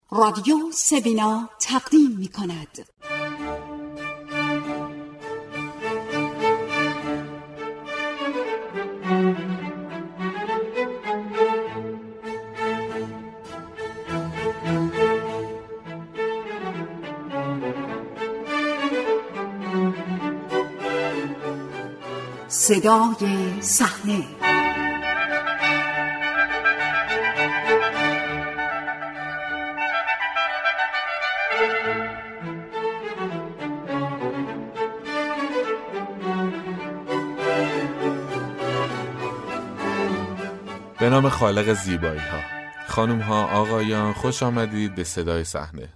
رادیو سوینا تقدیم می کند. صدای صحنه. به نام خالق زیبایی ها، خانوم ها، آقایان، خوش آمدید به صدای صحنه.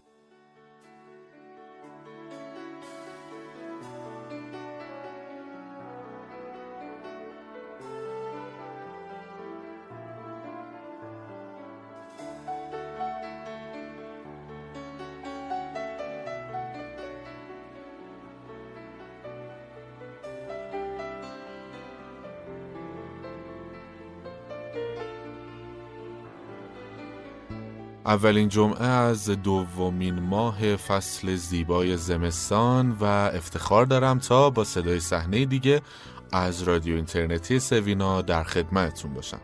اولین جمعه از دومین ماه فصل زیبای زمستان و افتخار دارم تا با صدای صحنه دیگه از رادیو اینترنتی سوینا در خدمتتون باشم.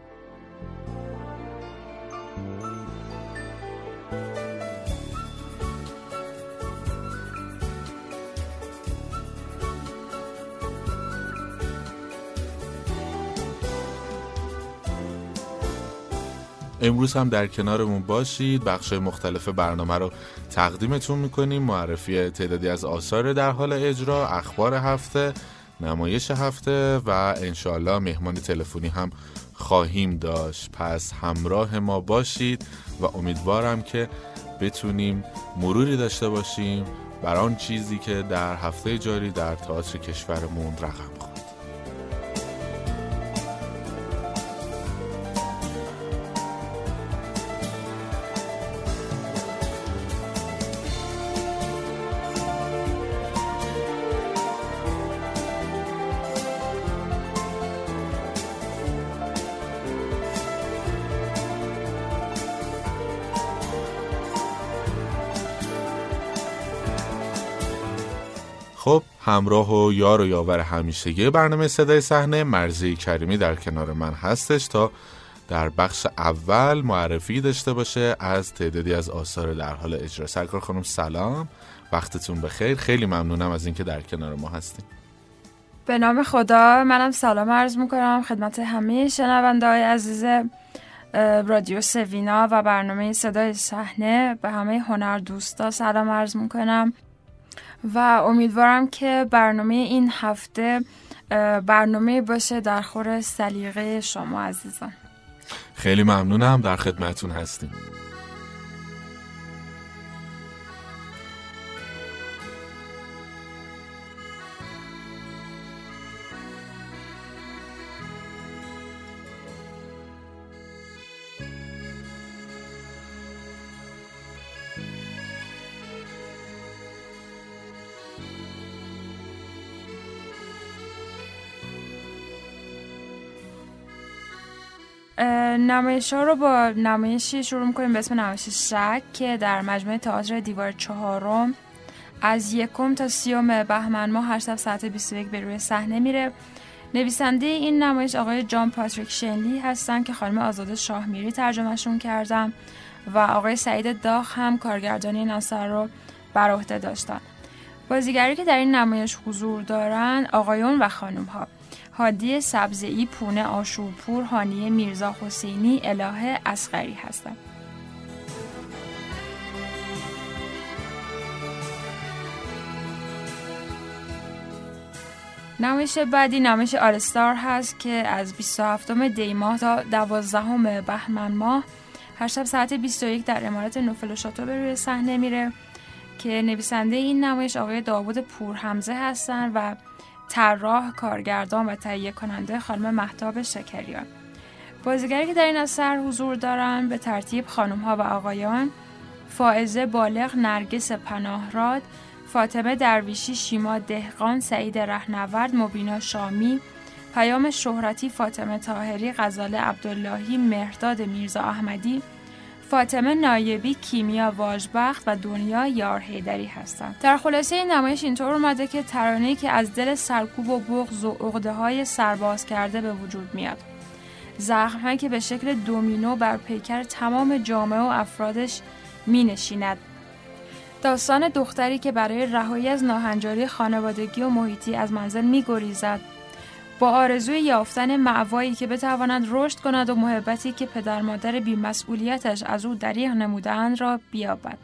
امروز هم در کنارمون باشید. بخش مختلف برنامه رو تقدیمتون میکنیم. معرفی تعدادی از آثار در حال اجرا، اخبار هفته، نمایش هفته و انشالله مهمان تلفنی هم خواهیم داشت. پس همراه ما باشید و امیدوارم که بتونیم مروری داشته باشیم بر آن چیزی که در هفته جاری در تئاتر کشورمون رقم خورد. خب همراه و یار و یاور همیشگی برنامه صدای صحنه مرضی کریمی در کنار من هستش تا در بخش اول معرفی داشته باشه از تعدادی از آثار در حال اجرا. سرکار خانم سلام، وقتتون بخیر. خیلی ممنونم از اینکه در کنار ما هستیم. به نام خدا، منم سلام عرض میکنم خدمت همه شنونده‌های عزیز رادیو سوینا و برنامه صدای صحنه. به همه هنر دوستا سلام عرض میکنم و امیدوارم که برنامه این هفته برنامه باشه در خور سلیقه شما عزیزان. خیلی ممنونم، در خدمتتون هستیم. نمایش ها رو با نمایشی شروع میکنیم به اسم نمایش شک که در مجموعه تئاتر دیوار چهارم از 1 تا 30 بهمن ماه هر شب ساعت 21 به روی صحنه میره. نویسنده این نمایش آقای جان پاتریک شنلی هستن که خانم آزاده شاهمیری ترجمهشون کردن و آقای سعید داغ هم کارگردانی این اثر رو بر عهده داشتن. بازیگری که در این نمایش حضور دارن آقایون و خانم ها: هادی سبزئی، پونه آشورپور، هانیه میرزا حسینی، الهه اصغری هستند. نمایش بعدی نمایش آلستار هست که از 27 دی ماه تا 12 بهمن ماه هر شب ساعت 21 در عمارت نوفل و شاتو به روی صحنه میره که نویسنده این نمایش آقای داوود پورحمزه هستن و طراح، کارگردان و تهیه کننده خانم مهتاب شکریان. بازیگری که در این اثر حضور دارن به ترتیب خانم ها و آقایان: فائزه بالغ، نرگس پناهراد، فاطمه درویشی، شیما دهقان، سعید رهنورد، مبینا شامی، پیام شهرتی، فاطمه طاهری، غزاله عبداللهی، مهرداد میرزا احمدی، فاطمه نایبی کیمیا واژبخت و دنیا یار حیدری هستند. در خلاصه این نمایش اینطور اومده که ترانه‌ای که از دل سرکوب و بغض و عقده‌های سرباز کرده به وجود میاد. زخم‌هایی که به شکل دومینو بر پیکر تمام جامعه و افرادش می‌نشیند. داستان دختری که برای رهایی از ناهنجاری خانوادگی و محیطی از منزل می‌گریزد، با آرزوی یافتن مأوایی که بتواند رشد کند و محبتی که پدر مادر بی‌مسئولیتش از او دریغ نموده‌اند را بیابد.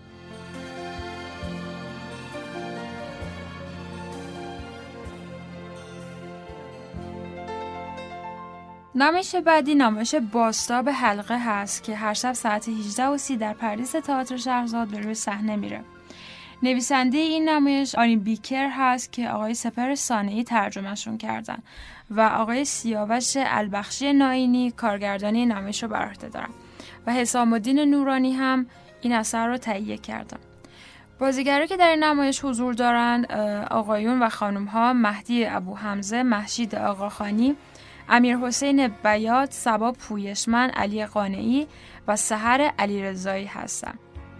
نمایش بعدی نمایش بازتاب حلقه هست که هر شب ساعت 18:30 در پردیس تئاتر شهرزاد به روی صحنه میره. نویسنده این نمایش آنی بیکر هست که آقای سپهر صانعی ترجمهشون کردن و آقای سیاوش البخشی ناینی کارگردانی نمایش رو بر عهده دارن و حسام الدین نورانی هم این اثر رو تهیه کردن. بازیگرایی که در این نمایش حضور دارند آقایون و خانم‌ها مهدی ابوحمزه، مهشید آقاخانی، امیر حسین بیات، صبا پویشمن، علی قانعی و سحر علیرضایی هستند.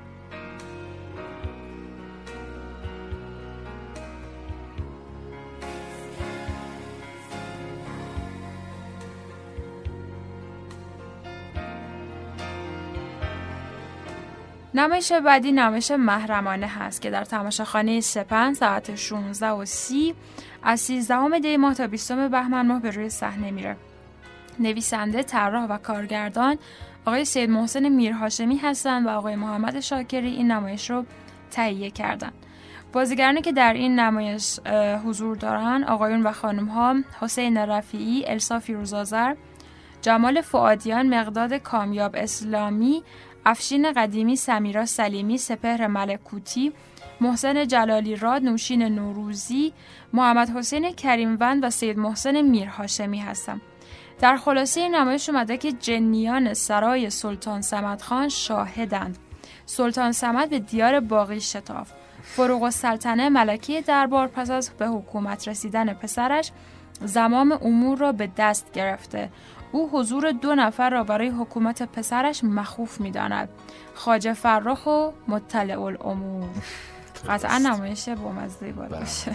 نمایش بعدی نمایش محرمانه هست که در تماشاخانه سپند ساعت 16:30 از 13 دی ماه تا 20 بهمن ماه به روی صحنه میره. نویسنده، طراح و کارگردان آقای سید محسن میرهاشمی هستند و آقای محمد شاکری این نمایش رو تهیه کردند. بازیگرانی که در این نمایش حضور دارن آقایون و خانم‌ها حسین رفیعی، السا فیروزآذر، جمال فؤادیان، مقداد کامیاب اسلامی، افشین قدیمی، سمیرا سلیمی، سپهر ملکوتی، محسن جلالی راد، نوشین نوروزی، محمد حسین کریموند و سید محسن میرهاشمی هستند. در خلاصه این نمایش اومده که جنیان سرای سلطان صمدخان شاهدند. سلطان صمد به دیار باقی شتافت. فروغ السلطنه ملکه دربار پس از به حکومت رسیدن پسرش زمام امور را به دست گرفته. او حضور 2 نفر را برای حکومت پسرش مخوف می‌داند. خواجه فرخ و مطلع الامور. قطعا نمایش بامزه‌ای باشه.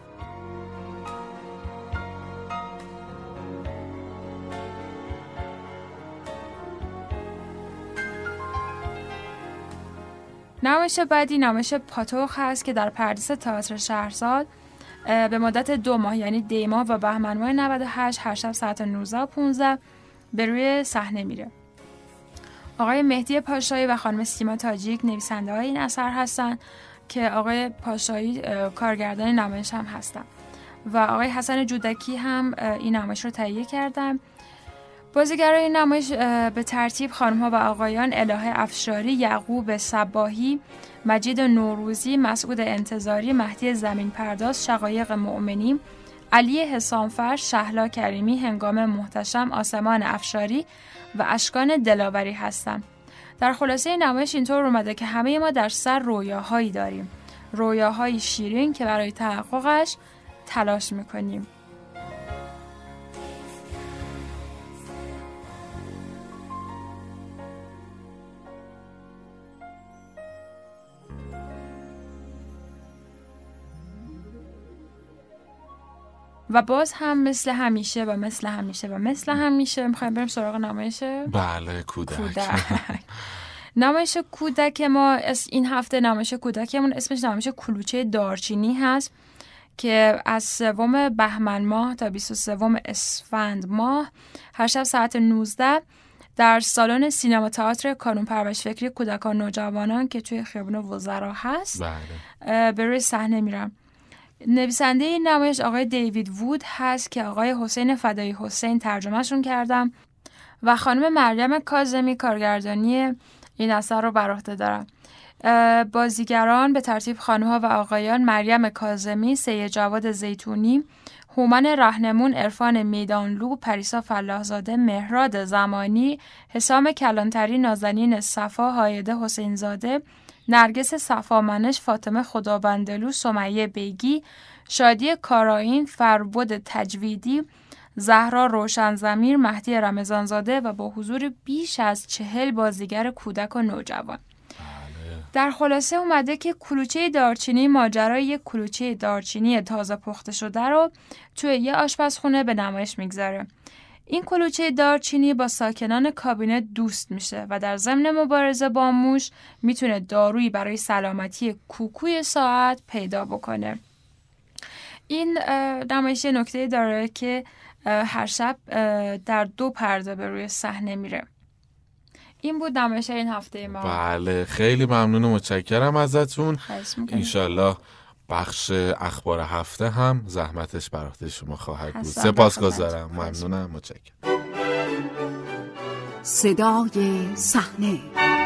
نمایش بعدی نمایش پاتوق هست که در پردیس تئاتر شهرزاد به مدت 2 ماه یعنی دی ماه و بهمن ماه 98 هر شب ساعت 19:15 به روی صحنه میره. آقای مهدی پاشایی و خانم سیما تاجیک نویسنده های این اثر هستن که آقای پاشایی کارگردان نمایش هم هستن و آقای حسن جودکی هم این نمایش رو تهیه کردن. بازیگرای این نمایش به ترتیب خانم‌ها و آقایان الهه افشاری، یعقوب صباحی، مجید نوروزی، مسعود انتظاری، مهدی زمین پرداز، شقایق مؤمنی، علی حسامفر، شهلا کریمی، هنگام محتشم، آسمان افشاری و اشکان دلاوری هستند. در خلاصه این نمایش اینطور اومده که همه ما در سر رویاهایی داریم، رویاهایی شیرین که برای تحققش تلاش میکنیم. و باز هم مثل همیشه میخوایم بریم سراغ نمایش بله کودک. نمایش کودک ما این هفته نمایش کودکمون اسمش نمایش کلوچه دارچینی هست که از 3 بهمن ماه تا 23 اسفند ماه هر شب ساعت 19 در سالن سینما تئاتر کانون پرورش فکری کودکان نوجوانان که توی خیابون وزرا هست به روی صحنه میرم. نویسنده این نمایش آقای دیوید وود هست که آقای حسین فدایی حسین ترجمهشون کردم و خانم مریم کاظمی کارگردانی این اثر رو بر عهده دارن. بازیگران به ترتیب خانم‌ها و آقایان مریم کاظمی، سید جواد زیتونی، هومن رهنمون، عرفان میدانلو، پریسا فلاحزاده، مهراد زمانی، حسام کلانتری، نازنین صفا، هایده حسینزاده، نرگس صفامنش، فاطمه خدابندلو، سمیه بیگی، شادی کارائین، فربد تجویدی، زهرا روشنضمیر، مهدی رمضانزاده و با حضور بیش از 40 بازیگر کودک و نوجوان. در خلاصه اومده که کلوچه دارچینی ماجرای یک کلوچه دارچینی تازه پخته شده رو توی یه آشپزخونه به نمایش میگذاره. این کلوچه دارچینی با ساکنان کابینه دوست میشه و در ضمن مبارزه با موش میتونه دارویی برای سلامتی کوکوی ساعت پیدا بکنه. این نمایش نکته داره که هر شب در 2 پرده به روی صحنه میره. این بود نمایش این هفته ما. بله خیلی ممنون و متشکرم ازتون. انشالله بخش اخبار هفته هم زحمتش بر عهده شما خواهد بود. سپاسگزارم. ممنونم. متشکرم. صدای صحنه.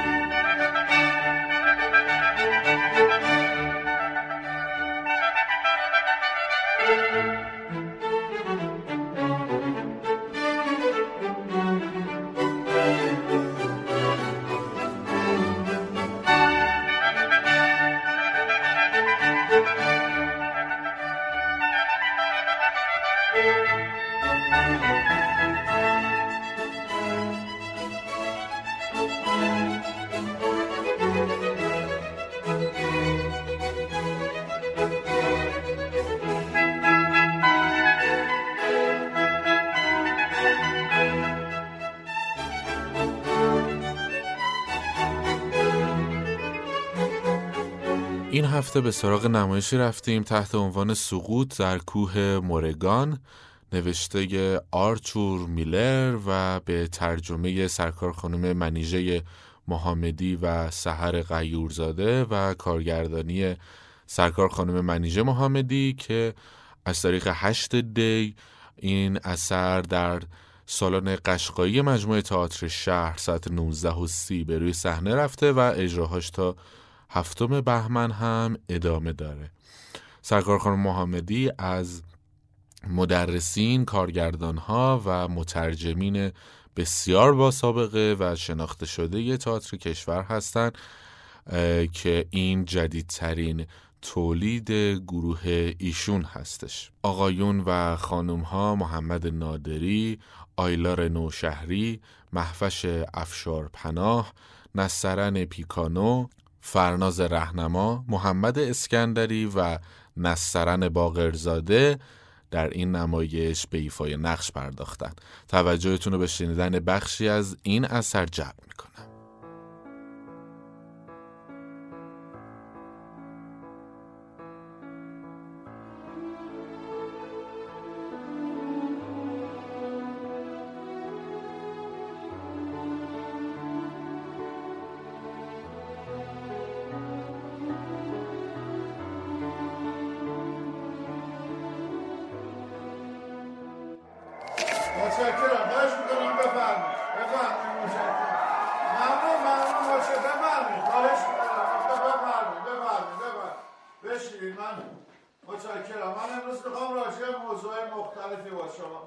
این هفته به سراغ نمایشی رفتیم تحت عنوان سقوط در کوه مورگان، نوشته آرتور میلر و به ترجمه سرکار خانم منیژه محمدی و سحر غیورزاده و کارگردانی سرکار خانم منیژه محمدی که از تاریخ 8 دی این اثر در سالن قشقایی مجموعه تئاتر شهر ساعت 19:30 به روی صحنه رفته و اجراهاش تا 7 بهمن هم ادامه داره. سرکار خانم محمدی از مدرسین، کارگردان‌ها و مترجمین بسیار با سابقه و شناخته شده تئاتر کشور هستند که این جدیدترین تولید گروه ایشون هستش. آقایون و خانوم‌ها محمد نادری، آیلار نوشهری، مهوش افشار پناه، نصرن پیکانو، فرناز رهنما، محمد اسکندری و نصرن باقرزاده در این نمایش به ایفای نقش پرداختند. توجهتون رو به شنیدن بخشی از این اثر جلب میکنم. متشکرم. خواهش میکنم بفرمایید. متشکرم. ممنون باشه. بفرمایید. خواهش میکنم. بفرمایید. بشینید. من متشکرم. من امروز میخوام راجع به موضوع مختلفی با شما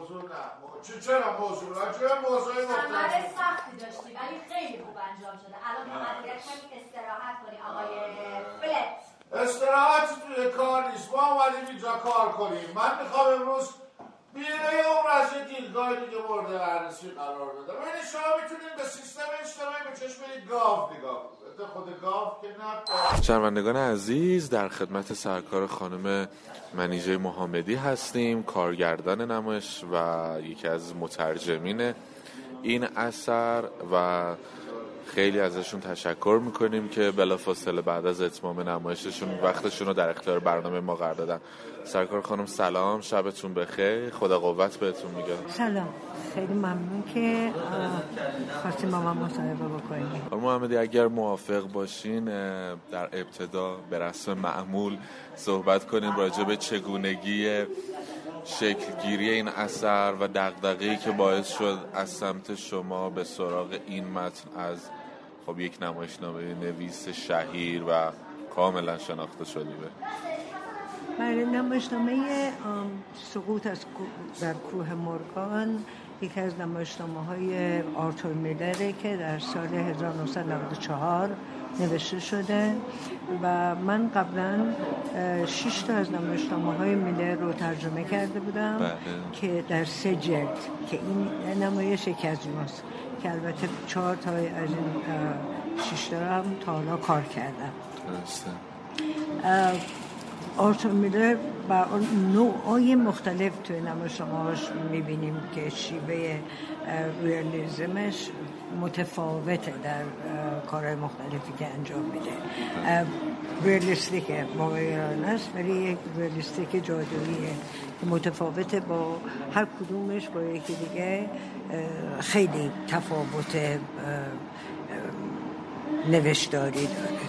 چرا موضوع عمل سختی داشتی ولی خیلی خوب انجام شده. الان فقط باید کمی استراحت کنی آقای فلت. استراحت توی کار نیست. ما اومدیم اینجا کار کنیم. من میخوام امروز بیرون عمر از یه دیدگاه دیگه مورد بررسی قرار بدم. یعنی شما میتونید به سیستم اجتماعی به چشم گاو نگاه کنید. خود گاو که نه. شنوندگان عزیز، در خدمت سرکار خانم منیژه محمدی هستیم، کارگردان نمایش و یکی از مترجمین این اثر و خیلی ازشون تشکر میکنیم که بلافاصله بعد از اتمام نمایششون وقتشون رو در اختیار برنامه ما قرار دادن. سرکار خانم سلام، شبتون بخیر، خدا قوت بهتون میگم. سلام، خیلی ممنون که خواستیم با من مصاحبه بکنیم. خانم محمدی اگر موافق باشین در ابتدا به رسم معمول صحبت کنیم راجع به چگونگی شکلگیری این اثر و دغدغه‌ای که باعث شد از سمت شما به سراغ این متن از خب یک نمایشنامه نویس شهیر و کاملا شناخته شدی به. بله، نمایشنامه سقوط در کوه مورگان یکی از نمایشنامه‌های آرتور میلره که در سال 1994 نوشته شده و من قبلا 6 تا از نمایشنامه‌های میلر رو ترجمه کرده بودم که در 3 جلد که این نمایش یکی از اوناست که البته 4 تا از این 6 تا هم تا حالا کار کردم. درسته. آرتور میلر با نوعای مختلف توی نمایشنامه‌هاش می‌بینیم که شیوه ریالیسمش متفاوته در کارهای مختلفی که انجام میده. ریالیستیک واقعیانه است ولی یک ریالیستیک جادوییه که متفاوته با هر کدومش با یکی دیگه خیلی تفاوت نوشتاری داره.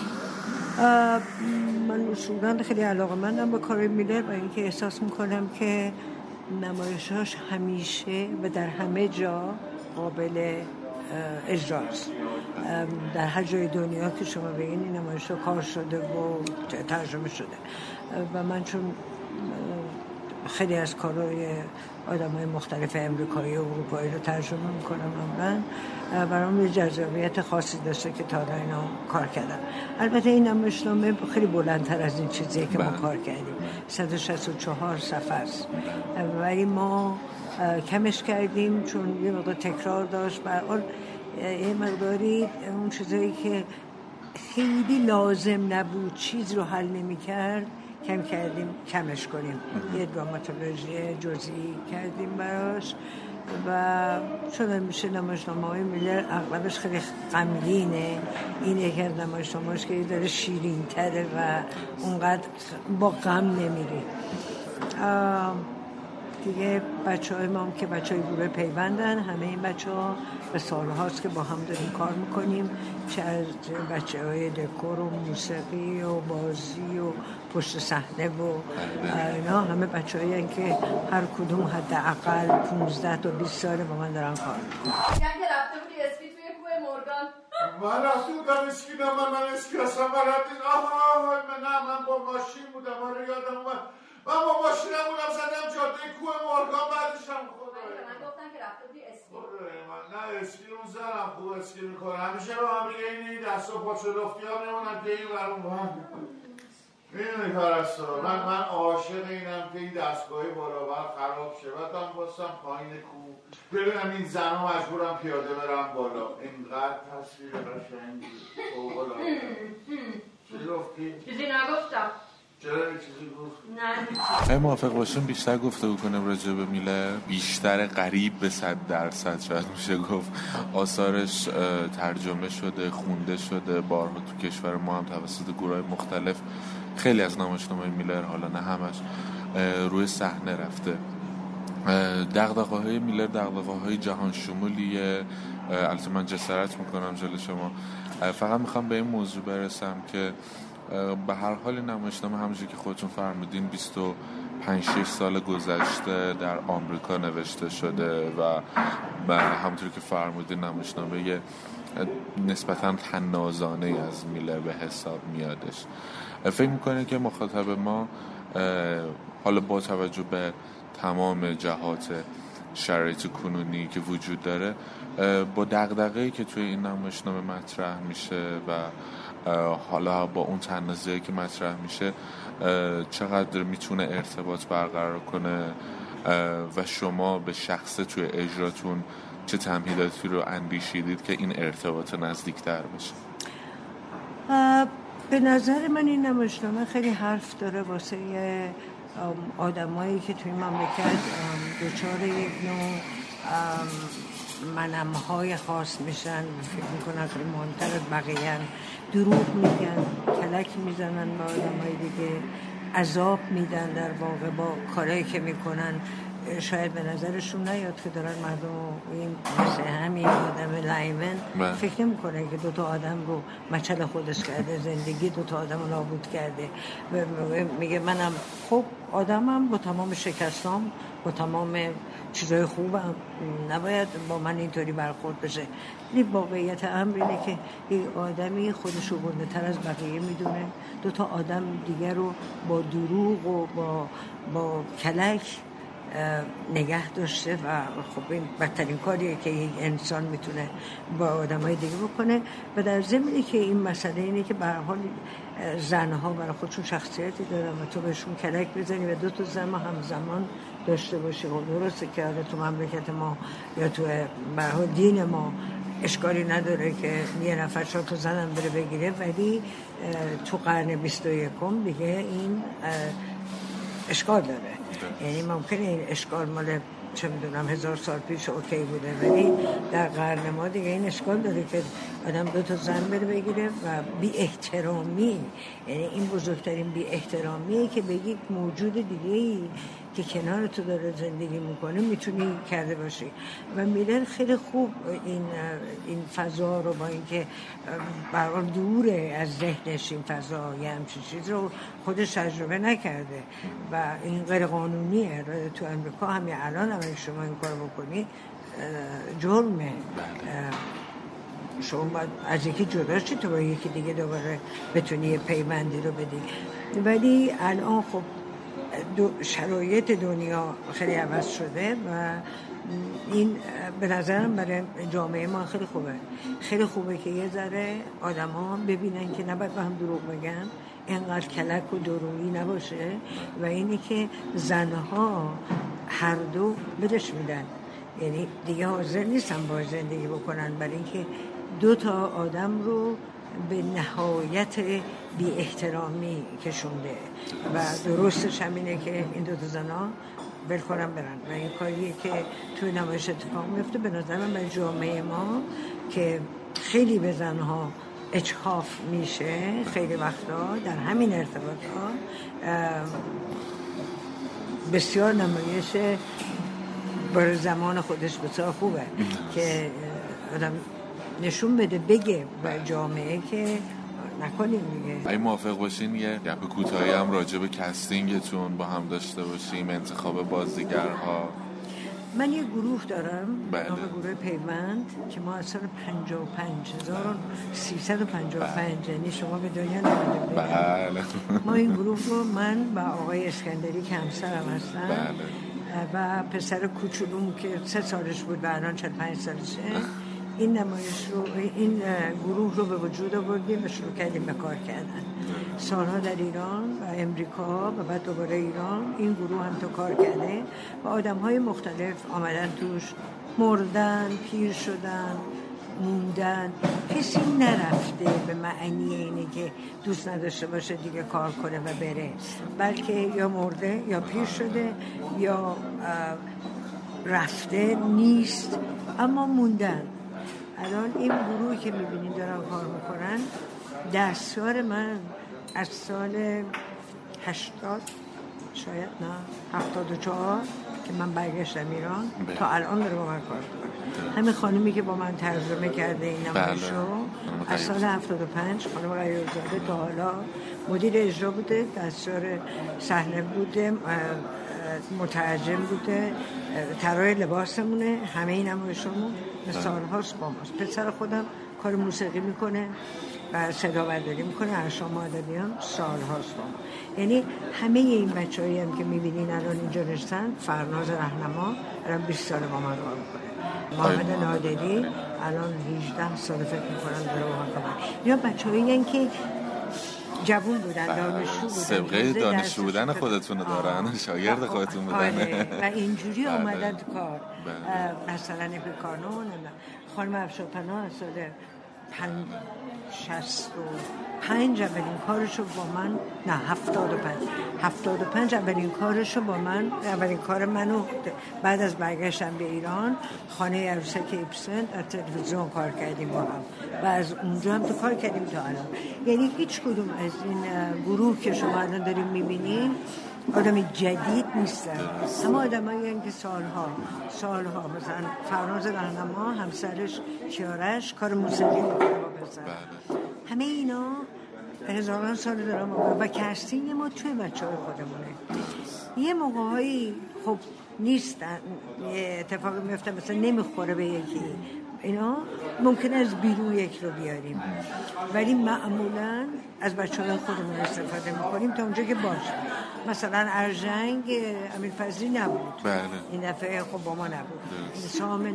من اصولاً خیلی علاقه‌مندم به کار میلر و اینکه احساس میکنم که نمایش‌هاش همیشه و در همه جا قابل اجراست. در هر جای دنیا که شما بگین این نمایش‌ها کار شده و ترجمه شده و من چون خیلی از کارهای آدم‌های مختلف امریکایی و اروپایی رو ترجمه میکنم من برام یه جذابیت خاصی داشته که تا حالا اینا کار کردم. البته این نمایشنامه خیلی بلندتر از این چیزیه که ما کار کردیم، 164 صفحه است ولی ما کمش کردیم چون یه مقدار تکرار داشت. برحال یه مقداری اون چیزایی که خیلی لازم نبود چیز رو حل نمی کرد کم کردیم کمش کنیم. یه دراماتولوژی جزئی کردیم براش و چون میشه نمایشنامه‌های میلر اغلبش خیلی غمگینه. این یکی از نمایشنامه‌هاش که داره شیرین تره و اونقدر با غم نمیری. دیگه بچه‌های ما هم که بچه‌های گروه پیوندن، همه این بچه‌ها به سال‌هاست که با هم داریم کار می‌کنیم، چه از بچه‌های دکور و موسیقی و بازی و پشت صحنه و اینا، همه بچه‌هایی هستن که هر کدوم حداقل 15 تا 20 ساله با من دارن کار می‌کنن. میگن که رفته بودی اسکی توی کوه مورگان. من رفته بودم اسکی، نه من اسکی اصلا بلد نیست. من با ماشین بودم، آره یادم اومد. من با ماشینم بودم زدم جاده کوه مورگان، بعدش هم خدای من گفتن که رفته بودی اسکی. من نه اسکی اون زنم خوب اسکی میکنه، همیشه به من میگه این دست و پاچه لفتی ها میمونم که این برون من میدونی پرستو، من عاشق اینم که این دستگاهی برابر خراب شه، بعدم باستم پایین کوه ببینم این زن ها مجبورم پیاده برم بالا. اینقدر تصویر قشنگی فوق‌العاده. چی گفتی؟ چیزی نگفتم. چرا این چیزی گفت؟ نه موافق باشیم بیشتر گفتگو کنیم راجع به میلر، بیشتر قریب به 100% شاید میشه گفت. آثارش ترجمه شده، خونده شده بارها تو کشور ما هم توسط گروه‌های مختلف. خیلی از نمایشنامه‌های میلر، حالا نه همش، روی صحنه رفته. دغدغه‌های میلر دغدغه‌های جهان شمولیه. البته من جسارت میکنم جلوی شما، فقط میخوام به این موضوع برسم که به هر حال نمایشنامه همونجوری که خودتون فرمودین 25-6 سال گذشته در آمریکا نوشته شده و همونطور که فرمودین نمایشنامه نسبتاً طنازانه از میلر به حساب میادش. فکر میکنه که مخاطب ما حالا با توجه به تمام جهات شرایط کنونی که وجود داره با دغدغه‌ای که توی این نمایشنامه مطرح میشه و حالا با اون طنازی که مطرح میشه چقدر میتونه ارتباط برقرار کنه و شما به شخص توی اجراتون چه تمهیداتی رو اندیشیدید که این ارتباط نزدیکتر بشه؟ به نظر من این نمایشنامه خیلی حرف داره واسه آدمایی که توی مملکت دچار یک نوع منمهای خاص میشن، فکر میکنن خیلی مهمتر از بقیه، دروغ میگن، کلک میزنن به آدمای دیگه، عذاب میدن در واقع با کارهایی که میکنن. شاید به نظرشون نیاد که دارن مردم این مثل همین آدم لایمن فکر نمیکنه که دوتا آدم رو مچل خودش کرده، زندگی دوتا آدم رو نابود کرده. میگه منم خب آدمم با تمام شکستام، با تمام چیزای خوبم، نباید با من اینطوری برخورد بشه. این واقعیت امر اینه که یک آدمی خودش رو گنده‌تر از بقیه میدونه، دوتا آدم دیگر رو با دروغ و با کلک نگه داشته و خب این بدترین کاریه که یک انسان میتونه با آدمای دیگه بکنه. و در ضمنی که این مسئله اینه که به هر حال زنها برای خودشون شخصیتی دارن و تو بهشون کلک بزنی و 2 زن همزمان داشته باشی. و درسته که تو مملکت ما یا تو به هر حال دین ما اشکالی نداره که یه نفر 4 تا زنم بره بگیره، ولی تو قرن 21 دیگه این اشکال داره. یعنی ممکنه این اشکال مال چه میدونم 1000 سال پیش اوکی بوده، ولی در قرن ما دیگه این اشکال داره که آدم 2 تا زن بره بگیره و بی احترامی. یعنی این بزرگترین بی احترامیه که به یک موجود دیگه‌ای که کنار تو داره زندگی میکنه میتونی کرده باشی. و میلر خیلی خوب این فضا رو با اینکه برای دوره از ذهنش این فضا یه همچین چیز رو خودش تجربه نکرده و این غیر قانونیه. تو امریکا همین الان هم شما این کار بکنی جرمه. شما باید از یکی جدا شی تو با یکی دیگه دوباره بتونی یه پیوندی رو بدی. ولی الان خب شرایط دنیا خیلی عوض شده و این به نظرم برای جامعه ما خیلی خوبه. خیلی خوبه که یه ذره آدم ها ببینن که نباید با هم دروغ بگن، اینقدر کلک و درویی نباشه و اینی که زنها هر دو بدش میدن، یعنی دیگه حاضر نیستن با زندگی بکنن برای اینکه 2 تا آدم رو به نهایت بی احترامی کشونده. و درستش همینه که این 2 تا زنا ول کنن برن و این کاریه که توی نمایش اتفاق میفته. به نظر من برای جامعه ما که خیلی به زنها اجحاف میشه خیلی وقتا در همین ارتباطات، بسیار نمایش برای زمان خودش بسیار خوبه که آدم نشون بده، بگه به جامعه که نکنیم دیگه. اگه موافق باشین یه گپ کوتاهی هم راجع به کاستینگتون با هم داشته باشیم، انتخاب بازیگرها. من یه گروه دارم نام گروه پیوند که ما از سال 55355 یعنی شما به دنیا نمیدونید. بله. ما این گروه رو من و آقای اسکندری که همسرم هستن و پسر کوچولوم که 3 سالش بود و الان 45 سالشه این نمایش رو، این گروه رو به وجود آوردیم و شروع کردیم به کار کردن. سالها در ایران و امریکا و بعد دوباره ایران این گروه هم تو کار کرده و آدم‌های مختلف آمدن توش، مردن، پیر شدن، موندن. کسی نرفته به معنی اینه که دوست نداشته باشه دیگه کار کنه و بره، بلکه یا مرده یا پیر شده یا رفته نیست اما موندن. الان این گروهی که میبینید دارن کار میکنن، دستیار من از سال 80 شاید نه 74 که من برگشتم ایران تا الان داره با من کار میکنه. همین خانمی که با من ترجمه کرده این نمایش رو از سال 75 خانم غیورزاده تا حالا مدیر اجرا بوده، دستیار صحنه بوده، مترجم بوده، طراح لباسمونه، همه این نمایشمون سالهاست با ماست. پسر خودم کار موسیقی میکنه و صدا برداری میکنه، ارشام ادبیان سالهاست با ما. یعنی همه این بچه‌هایی هم که میبینین الان اینجا نشستن، فرناز رهنما الان 20 سال با من کار میکنه، محمد نادری الان 18 سال فکر میکنم داره با من کار میکنه. اینا بچه‌هایی که جوون بودن، دانشجو بودن، سابقه دانشجو بودن خودتون دارن، شاگرد خودتون بودن و اینجوری اومدن تو کار. مثلا اپیکانو خانم افشارپناه از سال 65 اولین کارشو با من، نه 75 اولین کارشو با من، اولین کار منو بعد از برگشتم به ایران خانه عروسک ایبسن در تلویزیون کار کردیم با هم و از اونجا هم تو کار کردیم تا الان. یعنی هیچ کدوم از این گروه که شما الان داریم میبینین آدم جدید نیستن، اما آدمایی هستن که سالها مثلا فرناز رهنما همسرش کیارش کار موسیقی میکنه با پسر. همه اینا هزاران سال دارن و کاستینگ ما توی بچه‌های خودمونه. یه موقع‌هایی خب نیستن، یه اتفاقی میفته مثلا نمیخوره به یکی، اینا ممکنه از بیرون یک رو بیاریم، ولی معمولا از بچه‌های خودمون استفاده میکنیم تا اونجا که باشه. مثلا ارژنگ امیرفضلی نبود، بله. این دفعه خب با ما نبود. سام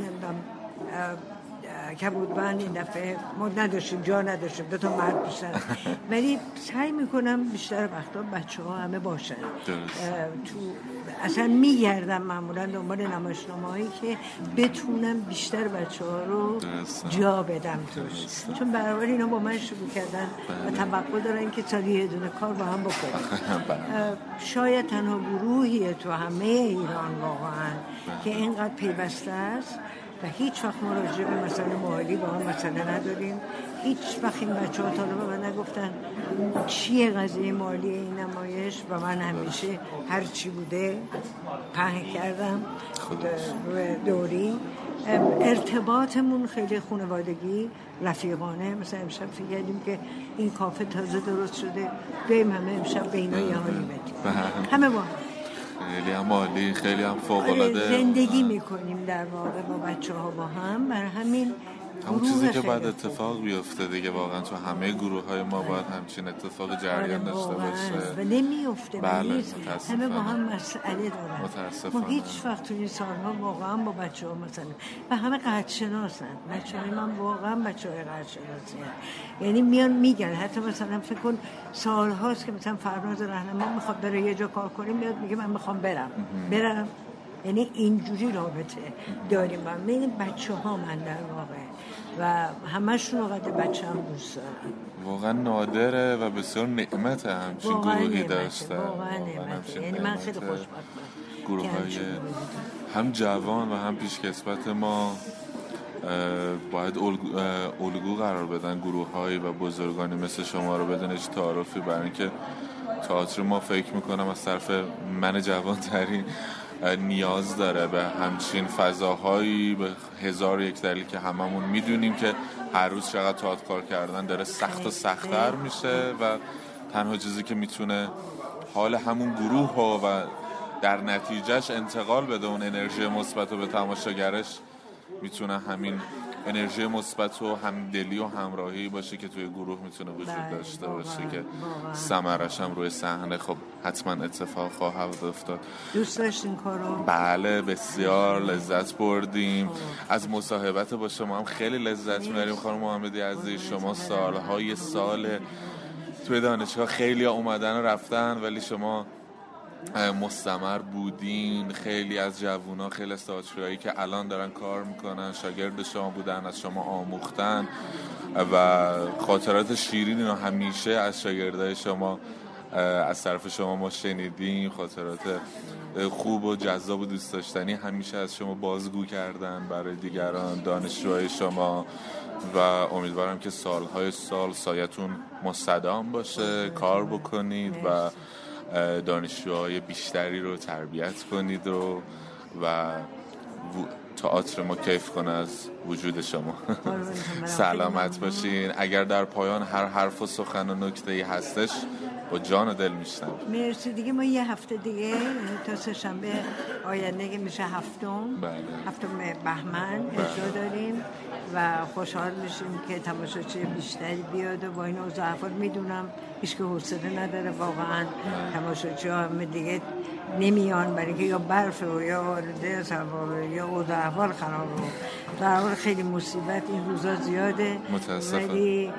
کبودبند این دفعه ما نداشتیم، جا نداشتیم، 2 مرد بیشتر. ولی سعی میکنم بیشتر وقتا بچه ها همه باشن. تو اصلا میگردم معمولا دنبال نمایشنامه‌هایی که بتونم بیشتر بچه ها رو جا بدم توش، چون برای اینا با من شروع کردن و توقع دارن که سالی یه دونه کار با هم بکنیم. شاید تنها گروهیه تو همه ایران واقعا که اینقدر پیوسته است و هیچ وقت ما راجع به مسئله مالی با هم مسئله نداریم. هیچ وقت این بچه ها تا به من نگفتن چیه قضیه مالی این نمایش و من همیشه هر چی بوده پهن کردم روی دوری. ارتباطمون خیلی خانوادگی رفیقانه. مثلا امشب فکر کردیم که این کافه تازه درست شده، بریم همه امشب به اینا یه حالی بدیم، همه با هم. خیلی هم عالی، خیلی هم فوق‌العاده زندگی میکنیم در واقع با بچه‌ها با هم. برای همین همون چیزی که باید اتفاق بیفته دیگه، واقعا تو همه گروه‌های ما باید همچین اتفاق جریان داشته باشه و نمیفته. بله، همه با هم مسئله دارن. متاسفانه ما هیچ وقت تو این سالها واقعا با بچه‌ها مثلا و همه قدرشناسن. بچه‌های من واقعا بچه‌های قدرشناسی هستن. یعنی میان میگن، حتی مثلا فکر کن سالهاست که مثلا فرناز رهنما میخواد بره یه جا کار کنه، میاد میگه من میخوام برم. یعنی اینجوری رابطه داریم. من بچه‌ها من در واقع و همشون وقت بچه هم دوست دارن. واقعا نادره و بسیار نعمته همچین گروهی داشته. واقعا نعمته. یعنی من خیلی خوشبختم گروه‌های هم جوان و هم پیشکسوت ما باید الگو قرار بدن گروه‌هایی و بزرگانی مثل شما رو بدون هیچ تعارفی، برای اینکه تئاتر ما فکر میکنم از طرف من جوان‌ترین نیاز داره به همچین فضاهایی، به 1001 دلیل که هممون میدونیم که هر روز چقدر تئاتر کار کردن داره سخت و سخت‌تر میشه و تنها چیزی که میتونه حال همون گروه ها و در نتیجهش انتقال بده اون انرژی مثبت به تماشاگرش، میتونه همین انرژی مثبت و همدلی و همراهی باشه که توی گروه میتونه وجود داشته باشه که ثمرش هم روی صحنه خب حتما اتفاق خواهد افتاد. دوست داشتین کارو؟ بله بسیار لذت بردیم از مصاحبت با شما، هم خیلی لذت می‌بریم خانم محمدی عزیز. شما سالهای سال توی دانشگاه خیلی اومدن و رفتن ولی شما مستمر بودین. خیلی از جوونا، خیلی از تئاترایی که الان دارن کار میکنن شاگرد شما بودن، از شما آموختن و خاطرات شیرین رو همیشه از شاگردای شما از طرف شما ما شنیدیم. خاطرات خوب و جذاب و دوست داشتنی همیشه از شما بازگو کردن برای دیگران دانشجوهای شما و امیدوارم که سالهای سال سایتون مستدام باشه، کار بکنید و دانشجوهای بیشتری رو تربیت کنید و تئاتر ما کیف کنه از وجود شما. سلامت باشین. اگر در پایان هر حرف و سخن و نکته‌ای هستش با جان و دل میشنم. مرسی. دیگه ما یه هفته دیگه تا سه‌شنبه آینده که میشه هفتم بهمن اجرا داریم و خوشحال میشیم که تماشاچی بیشتری بیاد و با این اوضاع احوال میدونم هیچ که حوصله نداره واقعا. تماشاچی ها همه دیگه نمیان برای که یا برف و یا آلوده هوا یا اوضاع احوال خراب و در حال خیلی مصیبت این روزا زیاده. متاسفم. ولی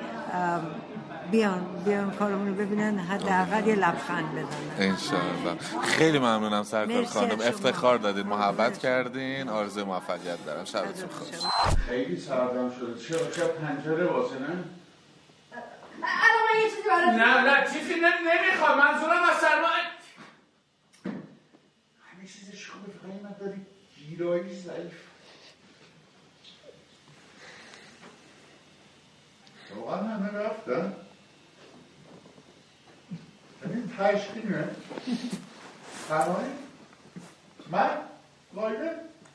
بیان کارمونو ببینن، حداقل یه لبخند بزنن انشاءالله. خیلی ممنونم سرکار خانم، افتخار دادین، محبت کردین. آرزوی موفقیت دارم. شبتون خوش. خیلی سردم شده. چرا پنجره واسه نه؟ الان من یه چیزی برای نه چیزی نمیخوام. منظورم از سرما همه چیزش خوبه، فقط من داری گیرایی ضعیف. واقعا همه رفتن؟ این تشکیمه؟ فرمایی؟ من؟ لایده؟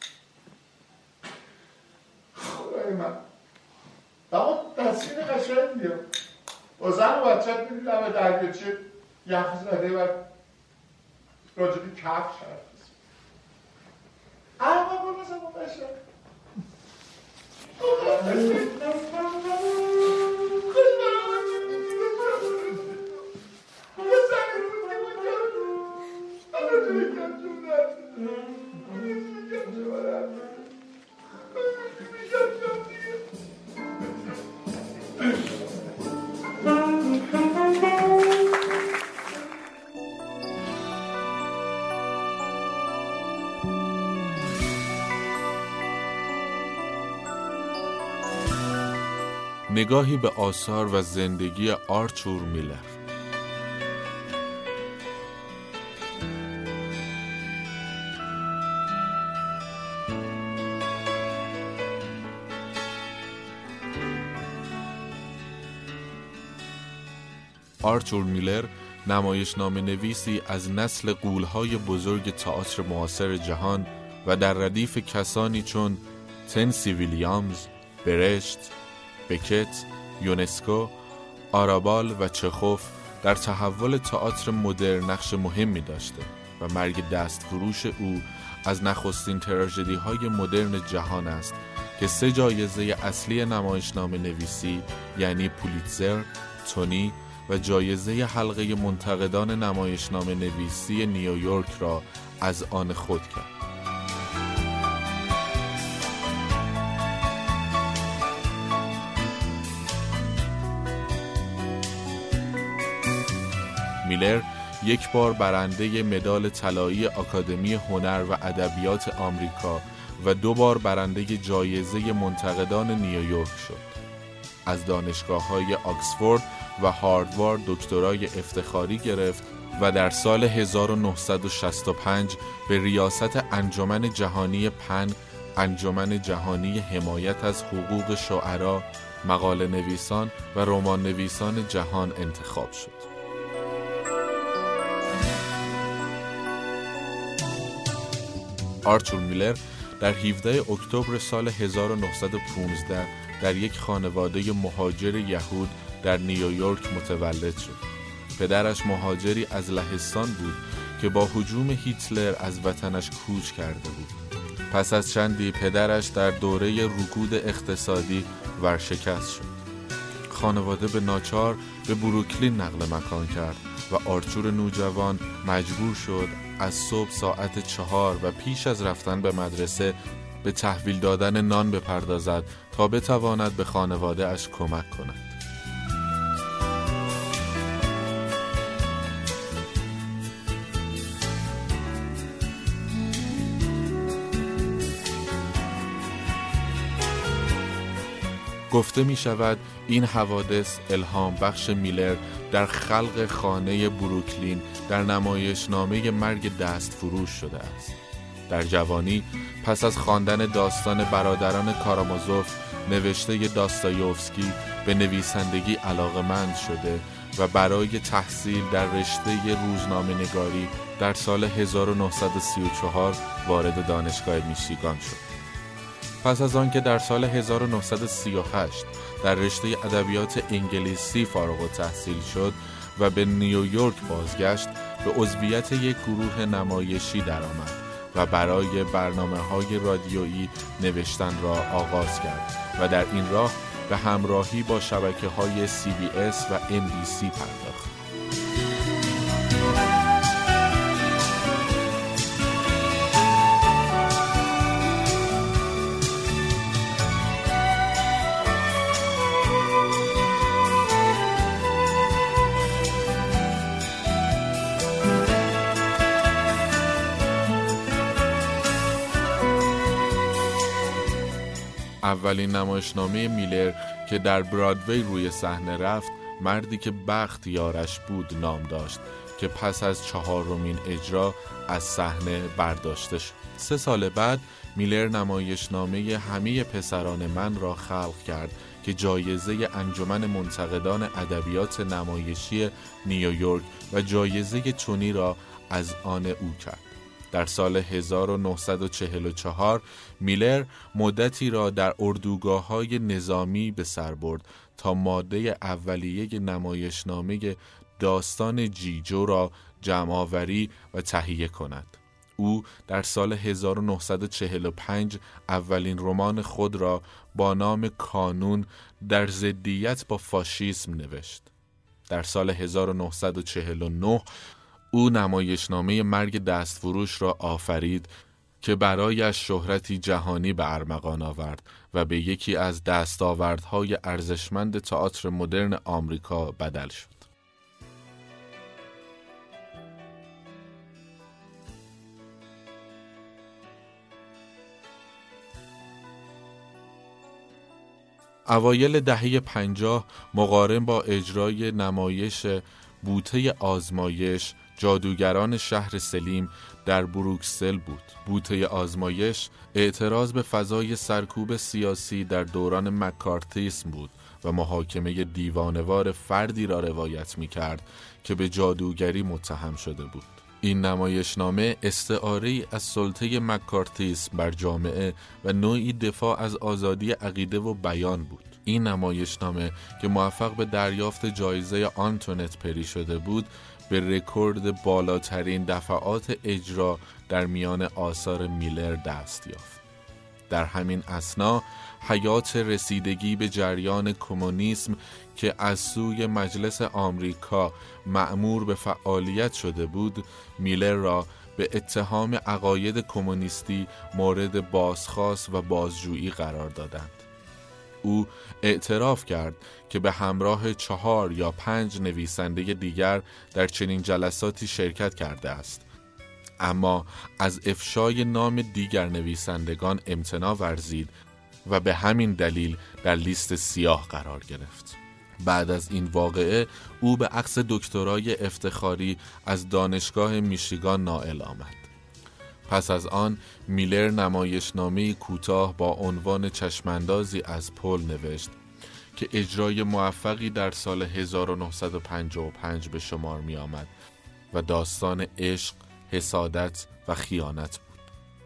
خدای من اما تصویر قشنگ میام با زن و بچت میدید همه درگیرچه یخ زده و راجبی کفش حرف بزن اما برو بزن با قشنگ نگاهی به آثار و زندگی آرچور میلر. آرچور میلر نمایشنامه نویسی از نسل غول‌های بزرگ تئاتر معاصر جهان و در ردیف کسانی چون تنسی ویلیامز، برشت، بکت، یونسکو، آرابال و چخوف در تحول تئاتر مدرن نقش مهمی داشته و مرگ دستفروش او از نخستین تراژدی‌های مدرن جهان است که 3 جایزه اصلی نمایشنامه نویسی یعنی پولیتزر، تونی و جایزه حلقه منتقدان نمایشنامه نویسی نیویورک را از آن خود کرد. میلر 1 بار برنده مدال طلایی آکادمی هنر و ادبیات آمریکا و 2 بار برنده جایزه منتقدان نیویورک شد. از دانشگاه‌های آکسفورد و هاروارد دکترای افتخاری گرفت و در سال 1965 به ریاست انجمن جهانی پن، انجمن جهانی حمایت از حقوق شاعران، مقاله نویسان و رمان نویسان جهان انتخاب شد. آرچور میلر در 17 اکتبر سال 1915 در یک خانواده مهاجر یهود در نیویورک متولد شد. پدرش مهاجری از لهستان بود که با هجوم هیتلر از وطنش کوچ کرده بود. پس از چندی پدرش در دوره رکود اقتصادی ورشکست شد. خانواده به ناچار به بروکلین نقل مکان کرد و آرچور نوجوان مجبور شد از صبح ساعت 4 و پیش از رفتن به مدرسه به تحویل دادن نان بپردازد تا بتواند به خانواده اش کمک کند. گفته می شود این حوادث الهام بخش میلر در خلق خانه بروکلین در نمایشنامه مرگ دستفروش شده است. در جوانی پس از خواندن داستان برادران کارامازوف نوشته داستایوفسکی به نویسندگی علاقه‌مند شده و برای تحصیل در رشته روزنامه نگاری در سال 1934 وارد دانشگاه میشیگان شد. پس از آنکه در سال 1938 در رشته ادبیات انگلیسی فارغ التحصیل شد و به نیویورک بازگشت، به عضویت یک گروه نمایشی درآمد و برای برنامه‌های رادیویی نوشتن را آغاز کرد و در این راه به همراهی با شبکه‌های CBS و NBC پرداخت. اولین نمایشنامه میلر که در برادوی روی صحنه رفت، مردی که بخت یارش بود نام داشت که پس از 4مین اجرا از صحنه برداشته شد. 3 سال بعد میلر نمایشنامه همه پسران من را خلق کرد که جایزه انجمن منتقدان ادبیات نمایشی نیویورک و جایزه تونی را از آن او کرد. در سال 1944 میلر مدتی را در اردوگاه‌های نظامی به سر برد تا ماده اولیه نمایشنامه داستان جیجو را جمع‌آوری و تهیه کند. او در سال 1945 اولین رمان خود را با نام کانون در ضدیت با فاشیسم نوشت. در سال 1949 او نمایشنامه مرگ دستفروش را آفرید که برایش شهرتی جهانی به ارمغان آورد و به یکی از دستاوردهای ارزشمند تئاتر مدرن آمریکا بدل شد. اوایل دهه 50 مقارن با اجرای نمایش بوته آزمایش، جادوگران شهر سلیم در بروکسل بود. بوته آزمایش اعتراض به فضای سرکوب سیاسی در دوران مکارتیسم بود و محاکمه دیوانوار فردی را روایت می کرد که به جادوگری متهم شده بود. این نمایشنامه استعاره‌ای از سلطه مکارتیسم بر جامعه و نوعی دفاع از آزادی عقیده و بیان بود. این نمایشنامه که موفق به دریافت جایزه آنتونت پری شده بود، به رکورد بالاترین دفعات اجرا در میان آثار میلر دست یافت. در همین اثنا حیات رسیدگی به جریان کمونیسم که از سوی مجلس آمریکا مأمور به فعالیت شده بود، میلر را به اتهام عقاید کمونیستی مورد بازخواست و بازجویی قرار دادند. او اعتراف کرد که به همراه 4 یا 5 نویسنده دیگر در چنین جلساتی شرکت کرده است، اما از افشای نام دیگر نویسندگان امتناع ورزید و به همین دلیل در لیست سیاه قرار گرفت. بعد از این واقعه او به اخذ دکترای افتخاری از دانشگاه میشیگان نائل آمد. پس از آن میلر نمایشنامه‌ای کوتاه با عنوان چشماندازی از پل نوشت که اجرای موفقی در سال 1955 به شمار می آمد و داستان عشق، حسادت و خیانت بود.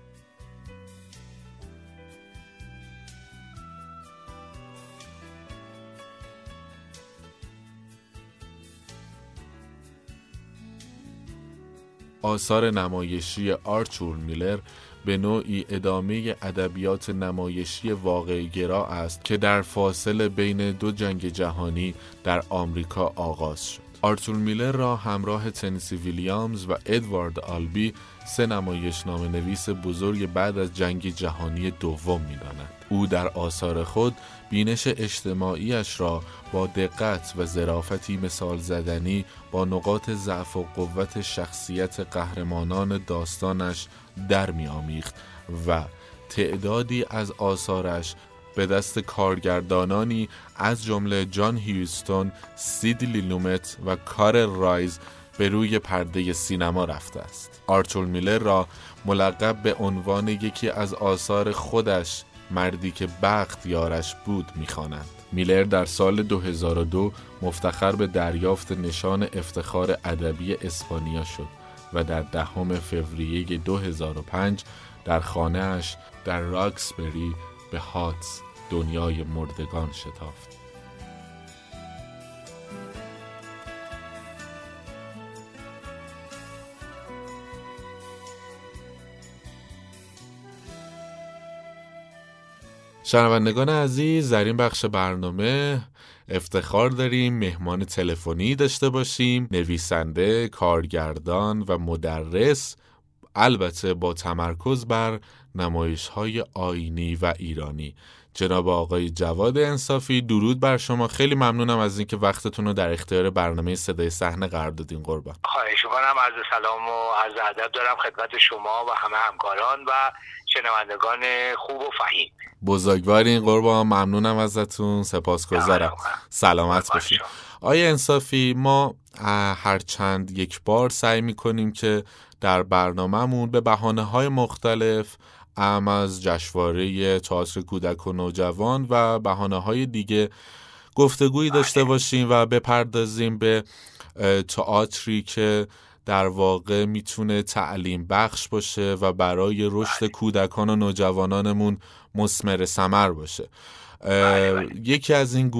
آثار نمایشی آرچور میلر به نوعی ادامه ادبیات نمایشی واقع‌گرا است که در فاصله بین 2 جنگ جهانی در آمریکا آغاز شد. آرتور میلر را همراه تنسی ویلیامز و ادوارد آلبی 3 نمایشنامه نویس بزرگ بعد از جنگ جهانی دوم می‌داند. او در آثار خود بینش اجتماعیش را با دقت و ظرافتی مثال زدنی با نقاط ضعف و قوت شخصیت قهرمانان داستانش در می‌آمیخت و تعدادی از آثارش به دست کارگردانانی از جمله جان هیوستون، سیدلی لومت و کارل رایز به روی پرده سینما رفته است. آرتور میلر را ملقب به عنوان یکی از آثار خودش مردی که بخت یارش بود می‌خوانند. میلر در سال 2002 مفتخر به دریافت نشان افتخار ادبی اسپانیا شد و در 10 فوریه 2005 در خانه‌اش در راکسبری به هاتس دنیای مردگان شتافت. شنوندگان عزیز، در این بخش برنامه افتخار داریم مهمان تلفنی داشته باشیم، نویسنده، کارگردان و مدرس، البته با تمرکز بر نمایش‌های آیینی و ایرانی، جناب آقای جواد انصافی. درود بر شما. خیلی ممنونم از اینکه وقتتون رو در اختیار برنامه صدای صحنه قرار دادین. قربان. خواهش می‌کنم. عرض سلام و عرض ادب دارم خدمت شما و همه همکاران و شنوندگان خوب و فهیم. بزرگوارین قربان. ممنونم ازتون. سپاسگزارم. سلامت باشید. آقای انصافی، ما هر چند یک بار سعی می‌کنیم که در برنامه‌مون به بهانه‌های مختلف از جشنواره تئاتر کودک و نوجوان و بهانه‌های دیگه گفتگویی داشته باشیم و بپردازیم به تئاتری که در واقع میتونه تعلیم بخش باشه و برای رشد کودکان و نوجوانانمون مثمر ثمر باشه. یکی از این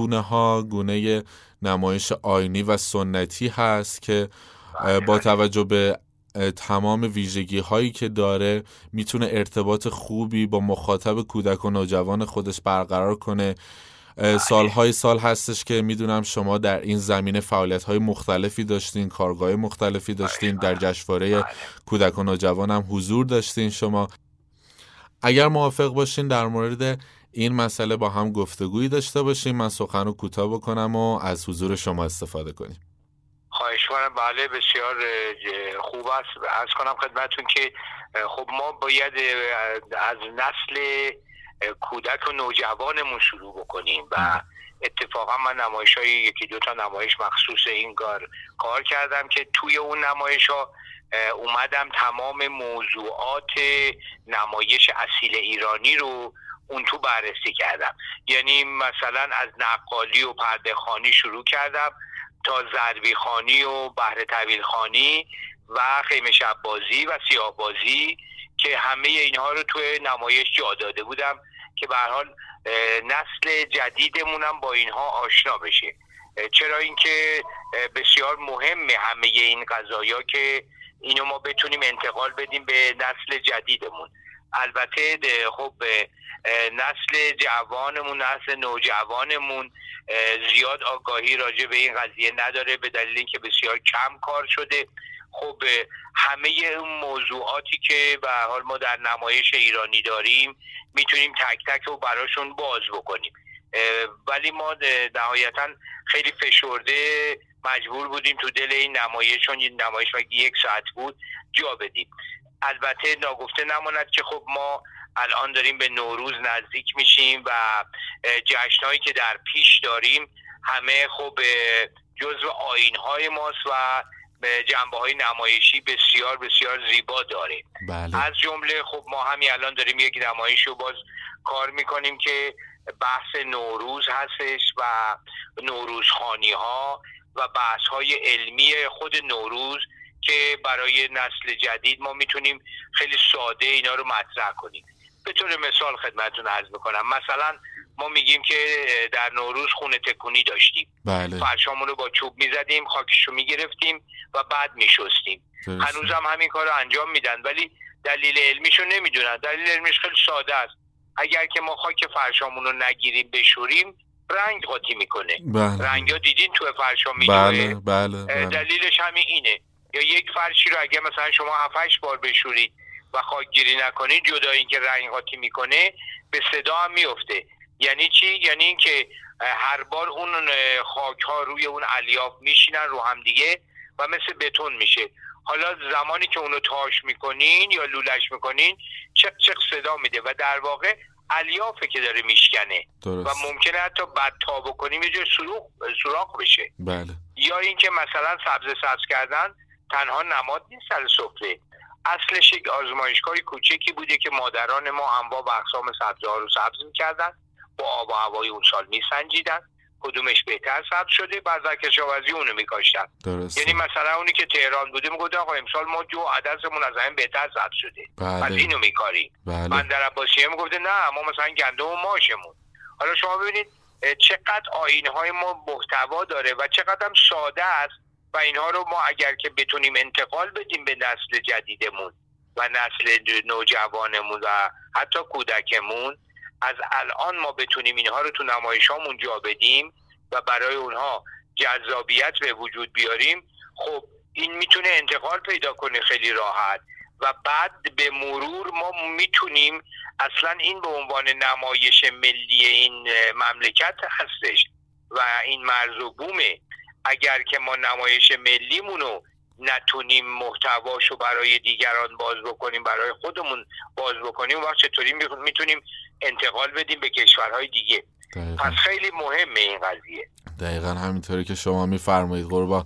گونه نمایش آیینی و سنتی هست که با توجه به تمام ویژگی هایی که داره میتونه ارتباط خوبی با مخاطب کودک و نوجوان خودش برقرار کنه. سالهای سال هستش که میدونم شما در این زمینه فعالیت‌های مختلفی داشتین، کارگاه مختلفی داشتین، در جشنواره کودک و نوجوان هم حضور داشتین شما. اگر موافق باشین در مورد این مسئله با هم گفتگویی داشته باشیم، من سخن رو کوتاه بکنم و از حضور شما استفاده کنیم. خواهش کنم. بله بسیار خوب است. عرض کنم خدمتتون که خب ما باید از نسل کودک و نوجوانمون شروع بکنیم و اتفاقا من یکی دو تا نمایش مخصوص این کار کردم که توی اون نمایش ها اومدم تمام موضوعات نمایش اصیل ایرانی رو اون تو بررسی کردم. یعنی مثلا از نقالی و پرده خوانی شروع کردم تا ضربی خوانی و بهره طویل خوانی و خیمه شب بازی و سیاه بازی که همه اینها رو توی نمایش جا داده بودم که به هر حال نسل جدیدمونم با اینها آشنا بشه. چرا اینکه بسیار مهمه همه این قضایا که اینو ما بتونیم انتقال بدیم به نسل جدیدمون. البته خب نسل جوانمون، نسل نوجوانمون زیاد آگاهی راجع به این قضیه نداره به دلیل اینکه بسیار کم کار شده. خب همه اون موضوعاتی که به هر حال ما در نمایش ایرانی داریم میتونیم تک تک رو براشون باز بکنیم، ولی ما نهایتا خیلی فشرده مجبور بودیم تو دل این نمایش، چون این نمایش مگه 1 ساعت بود، جا بدیم. البته ناگفته نماند که خب ما الان داریم به نوروز نزدیک میشیم و جشنهایی که در پیش داریم همه خب جزو آیین‌های ماست و جنبه‌های نمایشی بسیار بسیار زیبا داره. بله. از جمله خب ما همین الان داریم یک نمایش رو باز کار میکنیم که بحث نوروز هستش و نوروزخوانی‌ها و بحث‌های علمی خود نوروز که برای نسل جدید ما میتونیم خیلی ساده اینا رو مطرح کنیم. به طور مثال خدمتتون عرض میکنم، مثلا ما میگیم که در نوروز خونه تکونی داشتیم. بله. فرشامون رو با چوب میزدیم، خاکش رو میگرفتیم و بعد میشستیم. هنوز هم همین کار رو انجام میدن ولی دلیل علمیشو نمیدونن. دلیل علمیش خیلی ساده است. اگر که ما خاک فرشامون رو نگیریم بشوریم رنگ قاطی میکنه. بله. رنگا دیدین تو فرشام میدوه. بله. بله. دلیلش همین اینه. یا یک فرشی رو اگه مثلا شما 7-8 بار بشورید و خاکگیری نکنید، جدا اینکه رنگ قاطی میکنه به صدا هم میفته. یعنی چی؟ یعنی اینکه هر بار اون خاک ها روی اون الیاف میشینن رو هم دیگه و مثل بتون میشه. حالا زمانی که اونو تاش میکنین یا لولش میکنین چق صدا میده و در واقع الیافه که داره میشکنه. درست. و ممکنه حتی بعد تا بکنیم یه جور سوراخ بشه. بله. یا اینکه مثلا سبز کردن تنها نماد نیست سر سفره. اصلش یک آزمایشگاه کوچکی بوده که مادران ما انواع و اقسام سبزه‌ها رو سبز می‌کردن، با آب و هوای اون سال میسنجیدن کدومش بهتر سبز شده، بعد از کشاورزی اونو می‌کاشتن. یعنی مثلا اونی که تهران بوده میگفت آقا امسال ما جو عدسمون از همین بهتر سبز شده. بله. از اینو می‌کاریم. بله. بندر عباسیه میگفته نه ما مثلا گندم و ماشمون. حالا شما ببینید چقدر آیین‌های ما محتوا داره و چقدر هم ساده است و اینها رو ما اگر که بتونیم انتقال بدیم به نسل جدیدمون و نسل نوجوانمون و حتی کودکمون، از الان ما بتونیم اینها رو تو نمایشامون جا بدیم و برای اونها جذابیت به وجود بیاریم، خب این میتونه انتقال پیدا کنه خیلی راحت و بعد به مرور ما میتونیم اصلا این به عنوان نمایش ملی این مملکت هستش و این مرز و بومه. اگر که ما نمایش ملیمونو نتونیم محتواشو برای دیگران باز بکنیم، برای خودمون باز بکنیم، وقت چطوری میتونیم انتقال بدیم به کشورهای دیگه؟ دقیقا. پس خیلی مهمه این قضیه. دقیقا همینطوری که شما میفرمایید قربان.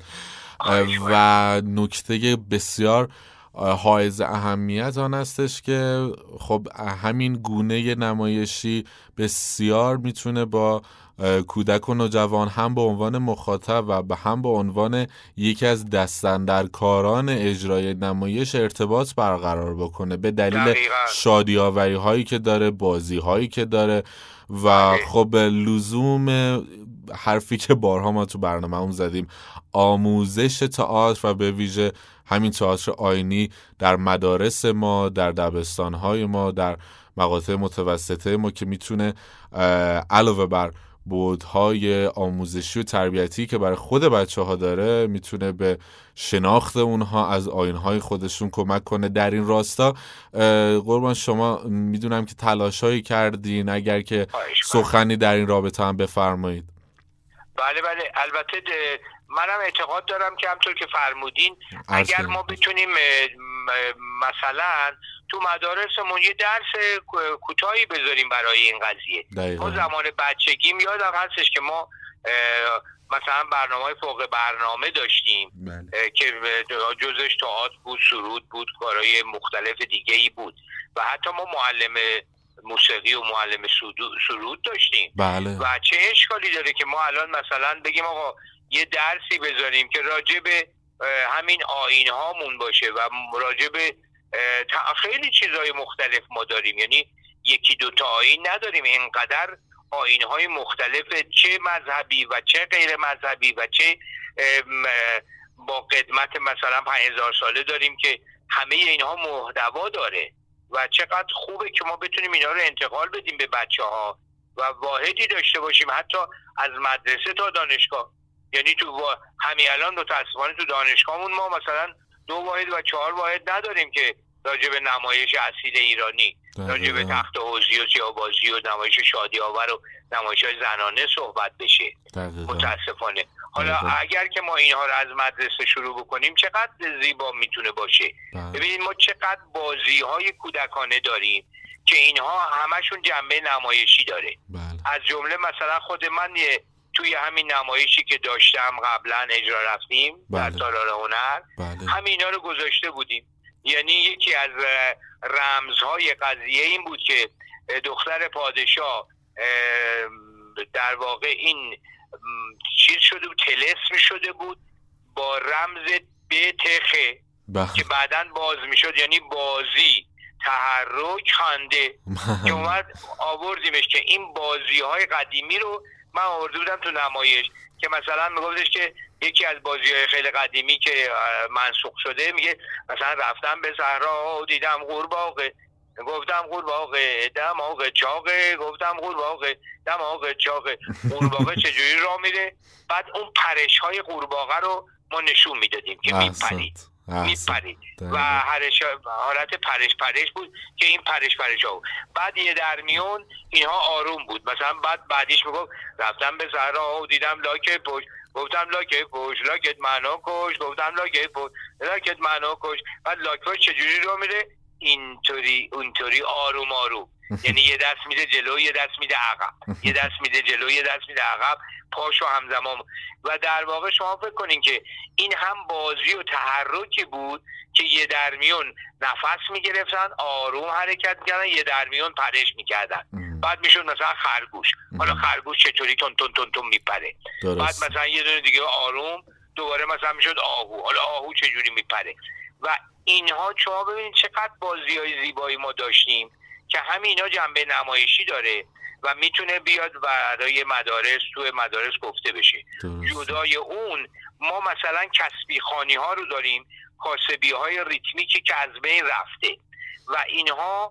و نکته بسیار حائز اهمیت آن استش که خب همین گونه نمایشی بسیار میتونه با کودک و نوجوان هم به عنوان مخاطب و هم به عنوان یکی از دستاندرکاران اجرای نمایش ارتباط برقرار بکنه به دلیل شادی‌آوری هایی که داره، بازی هایی که داره و خب لزوم حرفی که بارها ما تو برنامه‌مون زدیم، آموزش تئاتر و به ویژه همین تئاتر آیینی در مدارس ما، در دبستان‌های ما، در مقاطع متوسطه ما که میتونه علاوه بر بعدهای آموزشی و تربیتی که برای خود بچه‌ها داره، میتونه به شناخت اونها از آیین‌های خودشون کمک کنه. در این راستا قربان شما میدونم که تلاشایی کردین، اگر که سخنی در این رابطه هم بفرمایید. بله البته منم اعتقاد دارم که همطور که فرمودین اگر ما بتونیم مثلا تو مدارسمون یه درس کوتاهی بذاریم برای این قضیه. ما زمان بچگیم یادم هستش که ما مثلا برنامه‌های فوق برنامه داشتیم که جزش تئاتر بود، سرود بود، کارهای مختلف دیگه‌ای بود و حتی ما معلم موسیقی و معلم سرود داشتیم. و چه اشکالی داره که ما الان مثلا بگیم آقا یه درسی بذاریم که راجع به همین آیین هامون باشه و راجع به خیلی چیزهای مختلف ما داریم، یعنی یکی دوتا آیین نداریم، اینقدر آیین های مختلف، چه مذهبی و چه غیر مذهبی و چه با قدمت مثلا 5000 ساله داریم که همه اینها محتوا داره و چقدر خوبه که ما بتونیم اینا رو انتقال بدیم به بچه ها و واحدی داشته باشیم حتی از مدرسه تا دانشگاه. یعنی تو همین الان متاسفانه تو دانشگاهمون ما مثلا 2 واحد و 4 واحد نداریم که راجع به نمایش اصیل ایرانی، راجع به تخت حوضی و سیاه‌بازی و نمایش شادی آور و نمایش‌های زنانه صحبت بشه. متاسفانه حالا اگر که ما اینها رو از مدرسه شروع بکنیم چقدر زیبا میتونه باشه. ببینید ما چقدر بازی‌های کودکانه داریم که اینها همشون جنبه نمایشی داره. از جمله مثلا خود من توی همین نمایشی که داشتم قبلا اجرا رفتیم در تالار هنر همینا رو گذاشته بودیم. یعنی یکی از رمزهای قضیه این بود که دختر پادشاه در واقع این چیز شده بود، طلسم شده بود با رمز بتخه که بعداً باز میشد، یعنی بازی، تحرک، خنده که اومد آوردیمش که این بازی های قدیمی رو من آورده بودم تو نمایش که مثلا میگفتش که یکی از بازی‌های خیلی قدیمی که منسوخ شده میگه مثلا رفتم به صحرا و دیدم قورباغه، گفتم قورباغه دماغ چاقه، گفتم قورباغه دماغ چاقه، قورباغه چجوری راه میره؟ بعد اون پرش‌های قورباغه رو ما نشون میدادیم که میپرید و حالت پرش بود که این پرش ها. بعد یه درمیون اینها آروم بود، مثلا بعدیش میگفت رفتم به صحرا و دیدم لاک پشت، گفتم لاک پشت، لاکت منو کش، گفتم لاک پشت، لاکت منو کش. بعد لاک پشت چجوری رو میره؟ اینطوری اونطوری آروم یعنی یه دست میده جلو یه دست میده عقب، یه دست میده جلو یه دست میده عقب، پاشو همزمان. و در واقع شما فکر کنین که این هم بازی و تحرکی بود که یه درمیون نفس میگرفتن، آروم حرکت میکردن، یه درمیون پرش میکردن. بعد میشد مثلا خرگوش، حالا خرگوش چطوری تون تون تون تون میپره. بعد مثلا یه دونه دیگه آروم، دوباره مثلا میشد آهو، حالا آهو چجوری میپره. و اینها شما ببینید چقدر بازی‌های زیبایی ما داشتیم که همینا جنبه نمایشی داره و میتونه بیاد برای مدارس، توی مدارس گفته بشه. جدای اون ما مثلا کسبی خوانی ها رو داریم، کاسبی های ریتمیکی که از بین رفته و اینها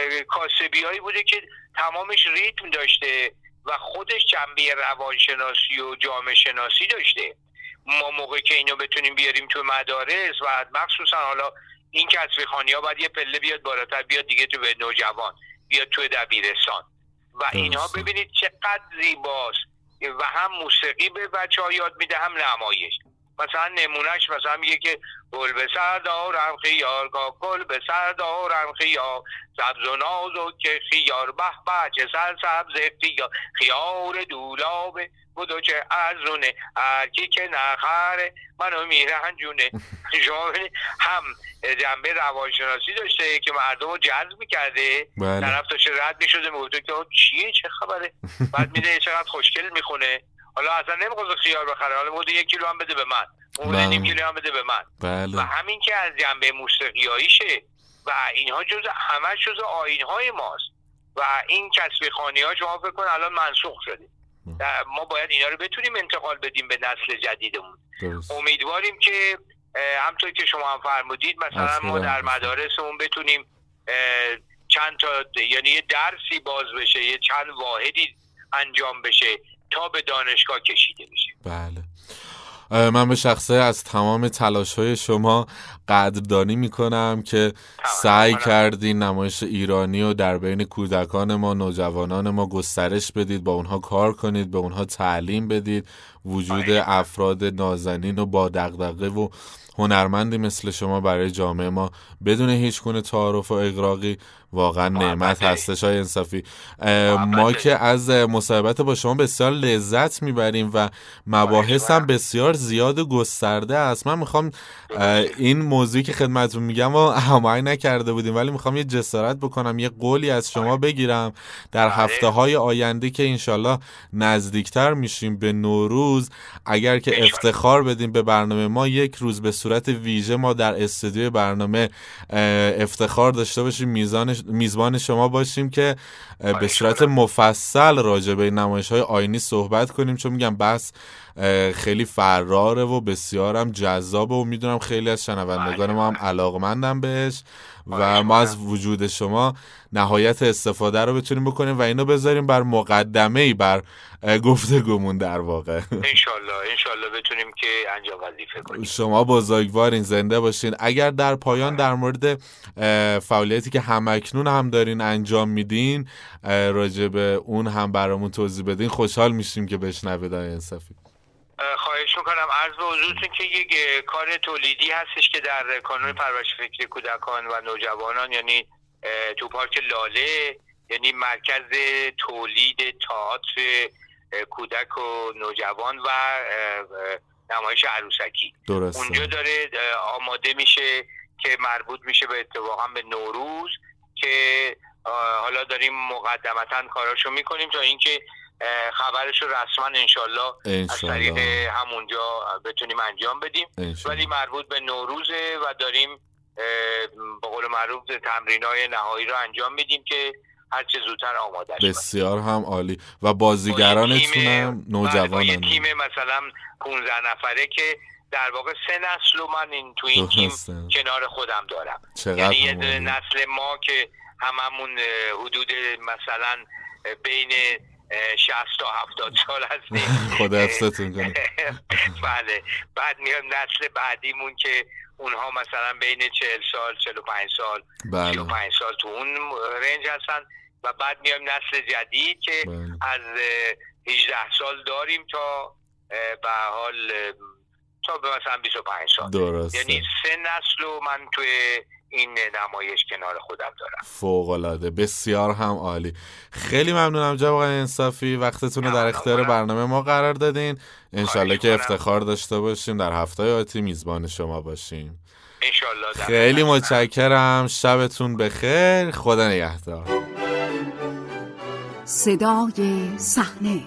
کاسبی هایی بوده که تمامش ریتم داشته و خودش جنبه روانشناسی و جامعه شناسی داشته. ما موقعی که اینو بتونیم بیاریم تو مدارس و مخصوصا حالا این کسبی خوانی ها باید یه پله بیاد بالاتر، بیاد دیگه تو به نوجوان، بیاد تو دبیرستان و اینها ببینید چقدر زیباست و هم موسیقی به بچه‌ها یاد میده هم نمایش. مثلا نمونهش مثلا میگه که گل به سر دارم خیار، گل به سر دارم خیار، سبز و نازک خیار، به به چه سر سبز خیار، خیار دولابه بودو چه ارزونه، هرکی که نخره منو میرنجونه. شما هم جنبه روانشناسی داشته که مردم رو جذب میکرده، طرف داشته رد میشده میگفته که چیه چه خبره، بعد میده چقدر خوشگل میخونه، حالا اصلا نمیخواد خیار بخره، حالا بوده 1 کیلو هم بده به من، اون نیم کیلو هم بده به من. و همین که از جنبه موسیقیاییشه و اینها همش جزء آیین‌های ماست و این کسبی خوانی ها شما فکر کن الان منسوخ شده. ما باید اینا رو بتونیم انتقال بدیم به نسل جدیدمون. امیدواریم که همطور که شما هم فرمودید مثلا ما در مدارسمون بتونیم چند تا یعنی یه درسی باز بشه، یه چند واحدی انجام بشه تا به دانشگاه کشیده بشه. بله. من به شخصه از تمام تلاش‌های شما قدردانی میکنم که سعی کردین نمایش ایرانی رو در بین کودکان ما، نوجوانان ما گسترش بدید، با اونها کار کنید، به اونها تعلیم بدید. وجود افراد نازنین و با دغدغه و هنرمندی مثل شما برای جامعه ما بدون هیچ گونه تعارف و اغراقی واقعا نعمت هستش های انصافی. ما که از مصاحبت با شما بسیار لذت میبریم و مباحث هم بسیار زیاد و گسترده است. من میخوام این موضوعی که خدمتتون میگم و هماهنگ نکرده بودیم، ولی میخوام یه جسارت بکنم، یه قولی از شما بگیرم در هفته های آینده که انشالله نزدیکتر میشیم به نوروز، اگر که افتخار بدیم به برنامه ما، یک روز به صورت ویژه ما در استودیوی برنامه افتخار داشته باشیم میزبان شما باشیم که به صورت مفصل راجع به نمایش‌های آیینی صحبت کنیم، چون میگم بحث خیلی فراره و بسیارم جذابه و میدونم خیلی از شنوندگان ما هم علاقمندن بهش و ما از وجود شما نهایت استفاده رو بتونیم بکنیم و اینو بذاریم بر مقدمه‌ای بر گفتگومون در واقع. انشالله بتونیم که انجام وظیفه کنیم. شما بزرگوارین، زنده باشین. اگر در پایان در مورد فعالیتی که همکنون هم دارین انجام میدین راجع به اون هم برامون توضیح بدین خوشحال میشیم که بشنوید آقای انصافی. خواهش میکنم. عرض به حضورتون که یک کار تولیدی هستش که در کانون پرورش فکری کودکان و نوجوانان، یعنی تو پارک لاله، یعنی مرکز تولید تئاتر کودک و نوجوان و نمایش عروسکی، درسته. اونجا داره آماده میشه که مربوط میشه به اتفاقا به نوروز، که حالا داریم مقدمتا کاراشو میکنیم تا اینکه خبرشو رسما انشالله از طریق همونجا بتونیم انجام بدیم. ولی مربوط به نوروزه و داریم به قول معروف تمرینای نهایی رو انجام میدیم که هر چه زودتر آماده شد. بسیار هم عالی. و بازیگرانتون هم نوجوانان، یه تیم مثلا 15 نفره که در واقع 3 نسل رو من تو این تیم کنار خودم دارم. یعنی یه نسل ما که هممون حدود مثلا بین 60 تا 70 سال هستیم. خدا حفظتون کنه. بله. بعد میام نسل بعدیمون که اونها مثلا بین 40 سال 45 سال 35 سال تو اون رنج هستن و بعد میام نسل جدید که از 18 سال داریم تا به حال تا به مثلا 25 سال. درسته. یعنی 3 نسل رو من توی این نمایش کنار خودم دارم. فوق‌العاده. بسیار هم عالی. خیلی ممنونم جناب آقای انصافی، وقتتون رو در اختیار برنامه ما قرار دادین. انشالله که افتخار داشته باشیم در هفته آتی میزبان شما باشیم. انشالله. خیلی متشکرم. شبتون بخیر. خدا نگهدار. صدای صحنه.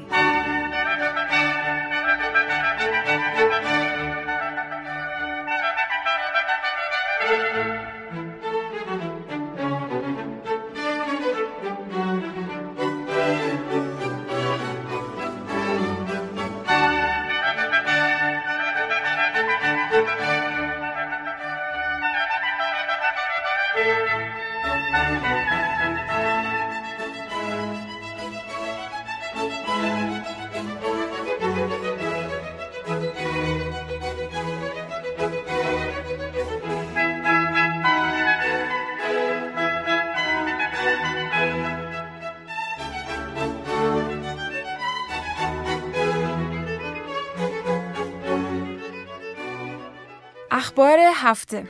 اخبار هفته.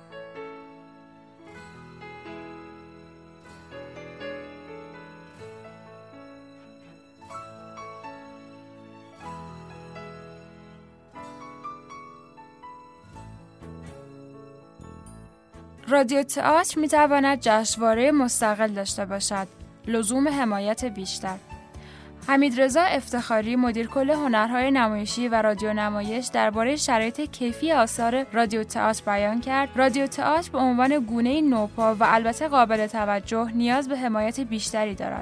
رادیو تئاتر می تواند جشنواره مستقل داشته باشد. لزوم حمایت بیشتر. حمیدرضا افتخاری، مدیر کل هنرهای نمایشی و رادیو نمایش، درباره شرایط کیفی آثار رادیو تئاتر بیان کرد: رادیو تئاتر به عنوان گونه‌ای نوپا و البته قابل توجه نیاز به حمایت بیشتری دارد.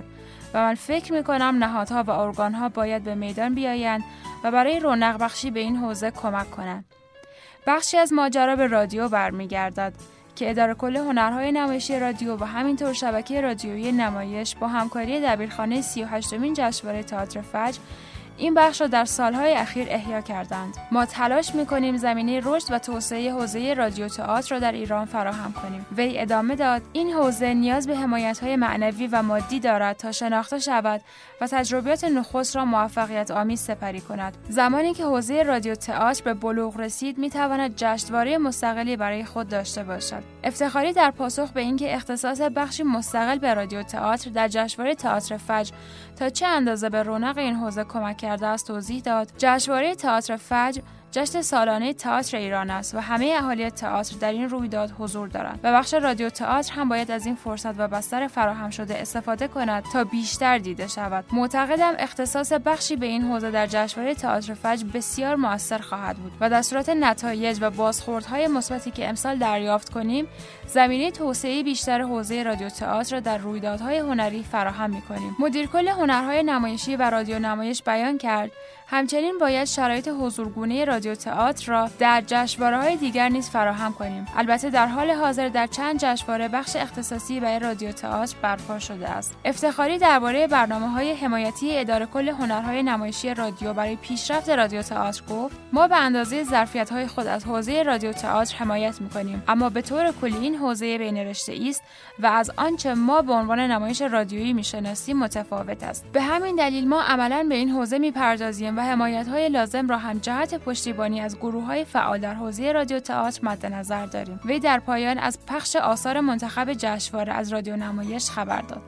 و من فکر می‌کنم نهادها و ارگان‌ها باید به میدان بیایند و برای رونق بخشی به این حوزه کمک کنند. بخشی از ماجرا به رادیو برمیگردد که اداره کل هنرهای نمایشی رادیو و همینطور شبکه رادیویی نمایش با همکاری دبیرخانه 38مین جشنواره تئاتر فجر این بخش را در سالهای اخیر احیا کردند. ما تلاش می‌کنیم زمینه رشد و توسعه حوزه رادیو تئاتر را در ایران فراهم کنیم. وی ادامه داد: این حوزه نیاز به حمایت‌های معنوی و مادی دارد تا شناخته شود و تجربیات نخست را موفقیت آمیز سپری کند. زمانی که حوزه رادیو تئاتر به بلوغ رسید، می‌تواند جشنواره مستقلی برای خود داشته باشد. افتخاری در پاسخ به اینکه اختصاص بخشی مستقل به رادیو تئاتر در جشنواره تئاتر فجر تا چه اندازه به رونق این حوزه کمک کرده است توضیح داد: جشنواره تئاتر فجر جشن سالانه تئاتر ایران است و همه اهالی تئاتر در این رویداد حضور دارند و بخش رادیو تئاتر هم باید از این فرصت و بستر فراهم شده استفاده کند تا بیشتر دیده شود. معتقدم اختصاص بخشی به این حوزه در جشنواره تئاتر فجر بسیار مؤثر خواهد بود و در صورت نتایج و بازخوردهای مثبتی که امسال دریافت کنیم، زمینه توسعه بیشتر حوزه رادیو تئاتر را در رویدادهای هنری فراهم می‌کنیم. مدیر کل هنرهای نمایشی و رادیو نمایش بیان کرد: همچنین باید شرایط حضورگونه رادیو تئاتر را در جشنواره‌های دیگر نیز فراهم کنیم. البته در حال حاضر در چند جشنواره بخش اختصاصی برای رادیو تئاتر برپا شده است. افتخاری درباره برنامه‌های حمایتی اداره کل هنرهای نمایشی رادیو برای پیشرفت رادیو تئاتر گفت: ما به اندازه ظرفیت‌های خود از حوزه رادیو تئاتر حمایت می‌کنیم، اما به طور کلی این حوزه بین رشته‌ای است و از آنچه ما به عنوان نمایش رادیویی می‌شناسیم متفاوت است. به همین دلیل ما عملاً به این حوزه می‌پردازیم و حمایت‌های لازم را هم جهت پشتیبانی از گروه‌های فعال در حوزه رادیو تئاتر مد نظر داریم. وی در پایان از پخش آثار منتخب جشنواره از رادیو نمایش خبر داد.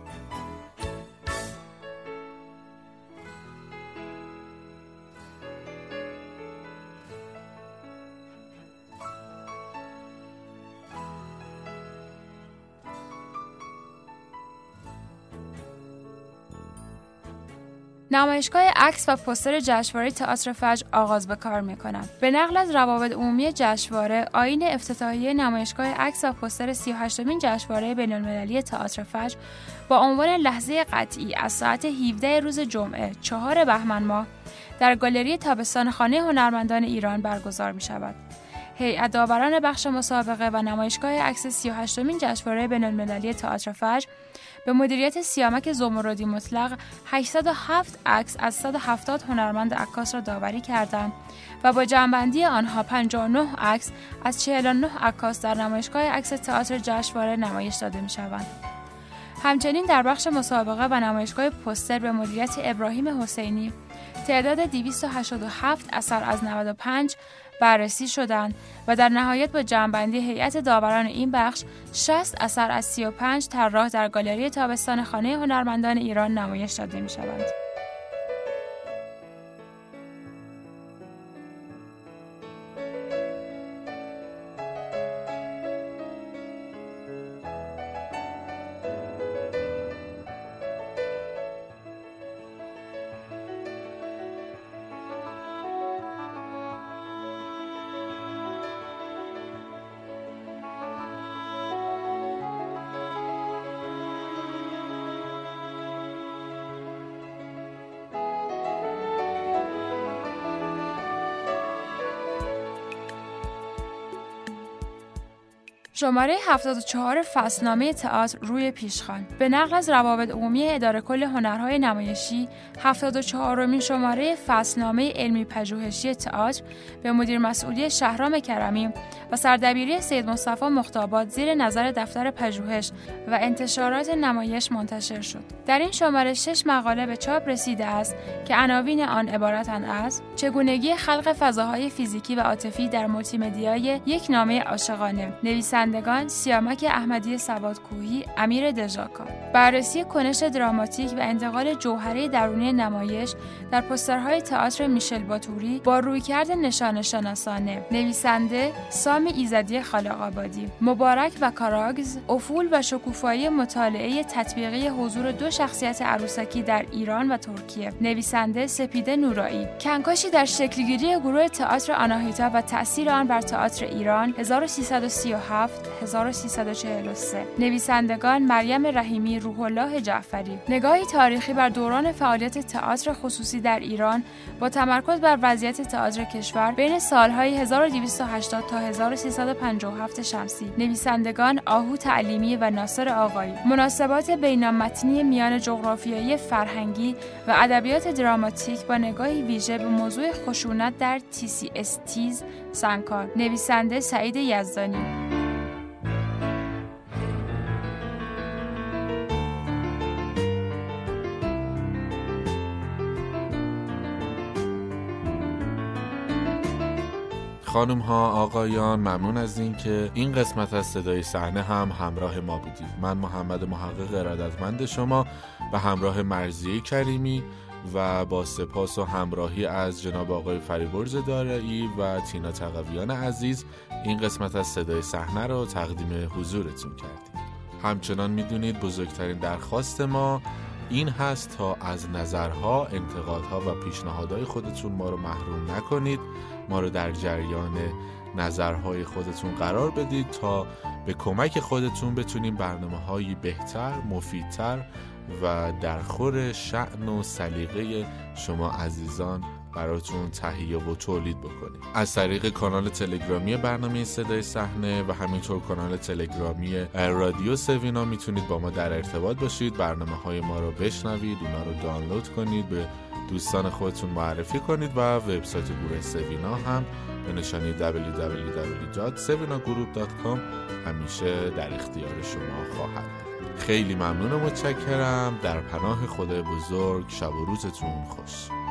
نمایشگاه عکس و پوستر جشنواره تئاتر فجر آغاز به کار می‌کند. به نقل از روابط عمومی جشنواره، آیین افتتاحیه نمایشگاه عکس و پوستر 38مین جشنواره بین‌المللی تئاتر فجر با عنوان لحظه قطعی از ساعت 17 روز جمعه 4 بهمن ماه در گالری تابستان خانه هنرمندان ایران برگزار می‌شود. هیئت داوران بخش مسابقه و نمایشگاه عکس 38مین جشنواره بین‌المللی تئاتر فجر به مدیریت سیامک زمردی مطلق 807 عکس از 170 هنرمند عکاس را داوری کردند و با جمع‌بندی آنها 59 عکس از 49 عکاس در نمایشگاه عکس تئاتر جشنواره نمایش داده می‌شوند. همچنین در بخش مسابقه و نمایشگاه پوستر به مدیریت ابراهیم حسینی تعداد 287 اثر از 95 بررسی شدند و در نهایت با جمع‌بندی هیئت داوران این بخش 60 اثر از 35 طراح در گالری تابستان خانه هنرمندان ایران نمایش داده می‌شوند. شماره 74 فصلنامه تئاتر روی پیشخوان. به نقل از روابط عمومی اداره کل هنرهای نمایشی، 74مین شماره فصلنامه علمی پژوهشی تئاتر به مدیر مسئولی شهرام کرمی و سردبیری سید مصطفی مختاباد زیر نظر دفتر پژوهش و انتشارات نمایش منتشر شد. در این شماره 6 مقاله به چاپ رسیده است که عناوین آن عبارتند از چگونگی خلق فضاهای فیزیکی و عاطفی در مولتی‌مدیای یک نامه عاشقانه، نویسندگان سیامک احمدی سوادکوهی، امیر دژاکا. بررسی کنش دراماتیک و انتقال جوهره درونی نمایش در پوسترهای تئاتر میشل باتوری با رویکرد نشانه شناسانه، نویسنده سامی ایزدی خالق‌آبادی. مبارک و کاراگز، افول و شکوفایی مطالعه تطبیقی حضور دو شخصیت عروسکی در ایران و ترکیه، نویسنده سپیده نورایی. کنکاشی در شکلگیری گروه تئاتر آناهیتا و تأثیر آن بر تئاتر ایران 1337 1343. نویسندگان مریم رحیمی، روح الله جعفری. نگاهی تاریخی بر دوران فعالیت تئاتر خصوصی در ایران با تمرکز بر وضعیت تئاتر کشور بین سالهای 1280 تا 1357 شمسی. نویسندگان آهو تعلیمی و ناصر آقایی. مناسبات بین‌المتنی میان جغرافیایی فرهنگی و ادبیات دراماتیک با نگاهی ویژه به موضوع خشونت در TCSTs سنگکار. نویسنده سعید یزدانی. خانم ها، آقایان، ممنون از این که این قسمت از صدای صحنه هم همراه ما بودید. من محمد محقق ارادتمند شما به همراه مرضیه کریمی و با سپاس و همراهی از جناب آقای فریبرز دارایی و تینا تقویان عزیز این قسمت از صدای صحنه رو تقدیم حضورتون کردیم. همچنان میدونید بزرگترین درخواست ما این هست تا از نظرها، انتقادها و پیشنهادهای خودتون ما رو محروم نکنید. ما رو در جریان نظرهای خودتون قرار بدید تا به کمک خودتون بتونیم برنامه‌هایی بهتر، مفیدتر و در خور شأن و سلیقه شما عزیزان براتون تهیه و تولید بکنیم. از طریق کانال تلگرامی برنامه صدای صحنه و همینطور کانال تلگرامی رادیو سوینا میتونید با ما در ارتباط باشید، برنامه‌های ما رو بشنوید، اونا رو دانلود کنید، به دوستان خودتون معرفی کنید و وبسایت گروه سوینا هم به نشانی www.sevinagroup.com همیشه در اختیار شما خواهد بود. خیلی ممنون و متشکرم. در پناه خدای بزرگ. شب و روزتون خوش.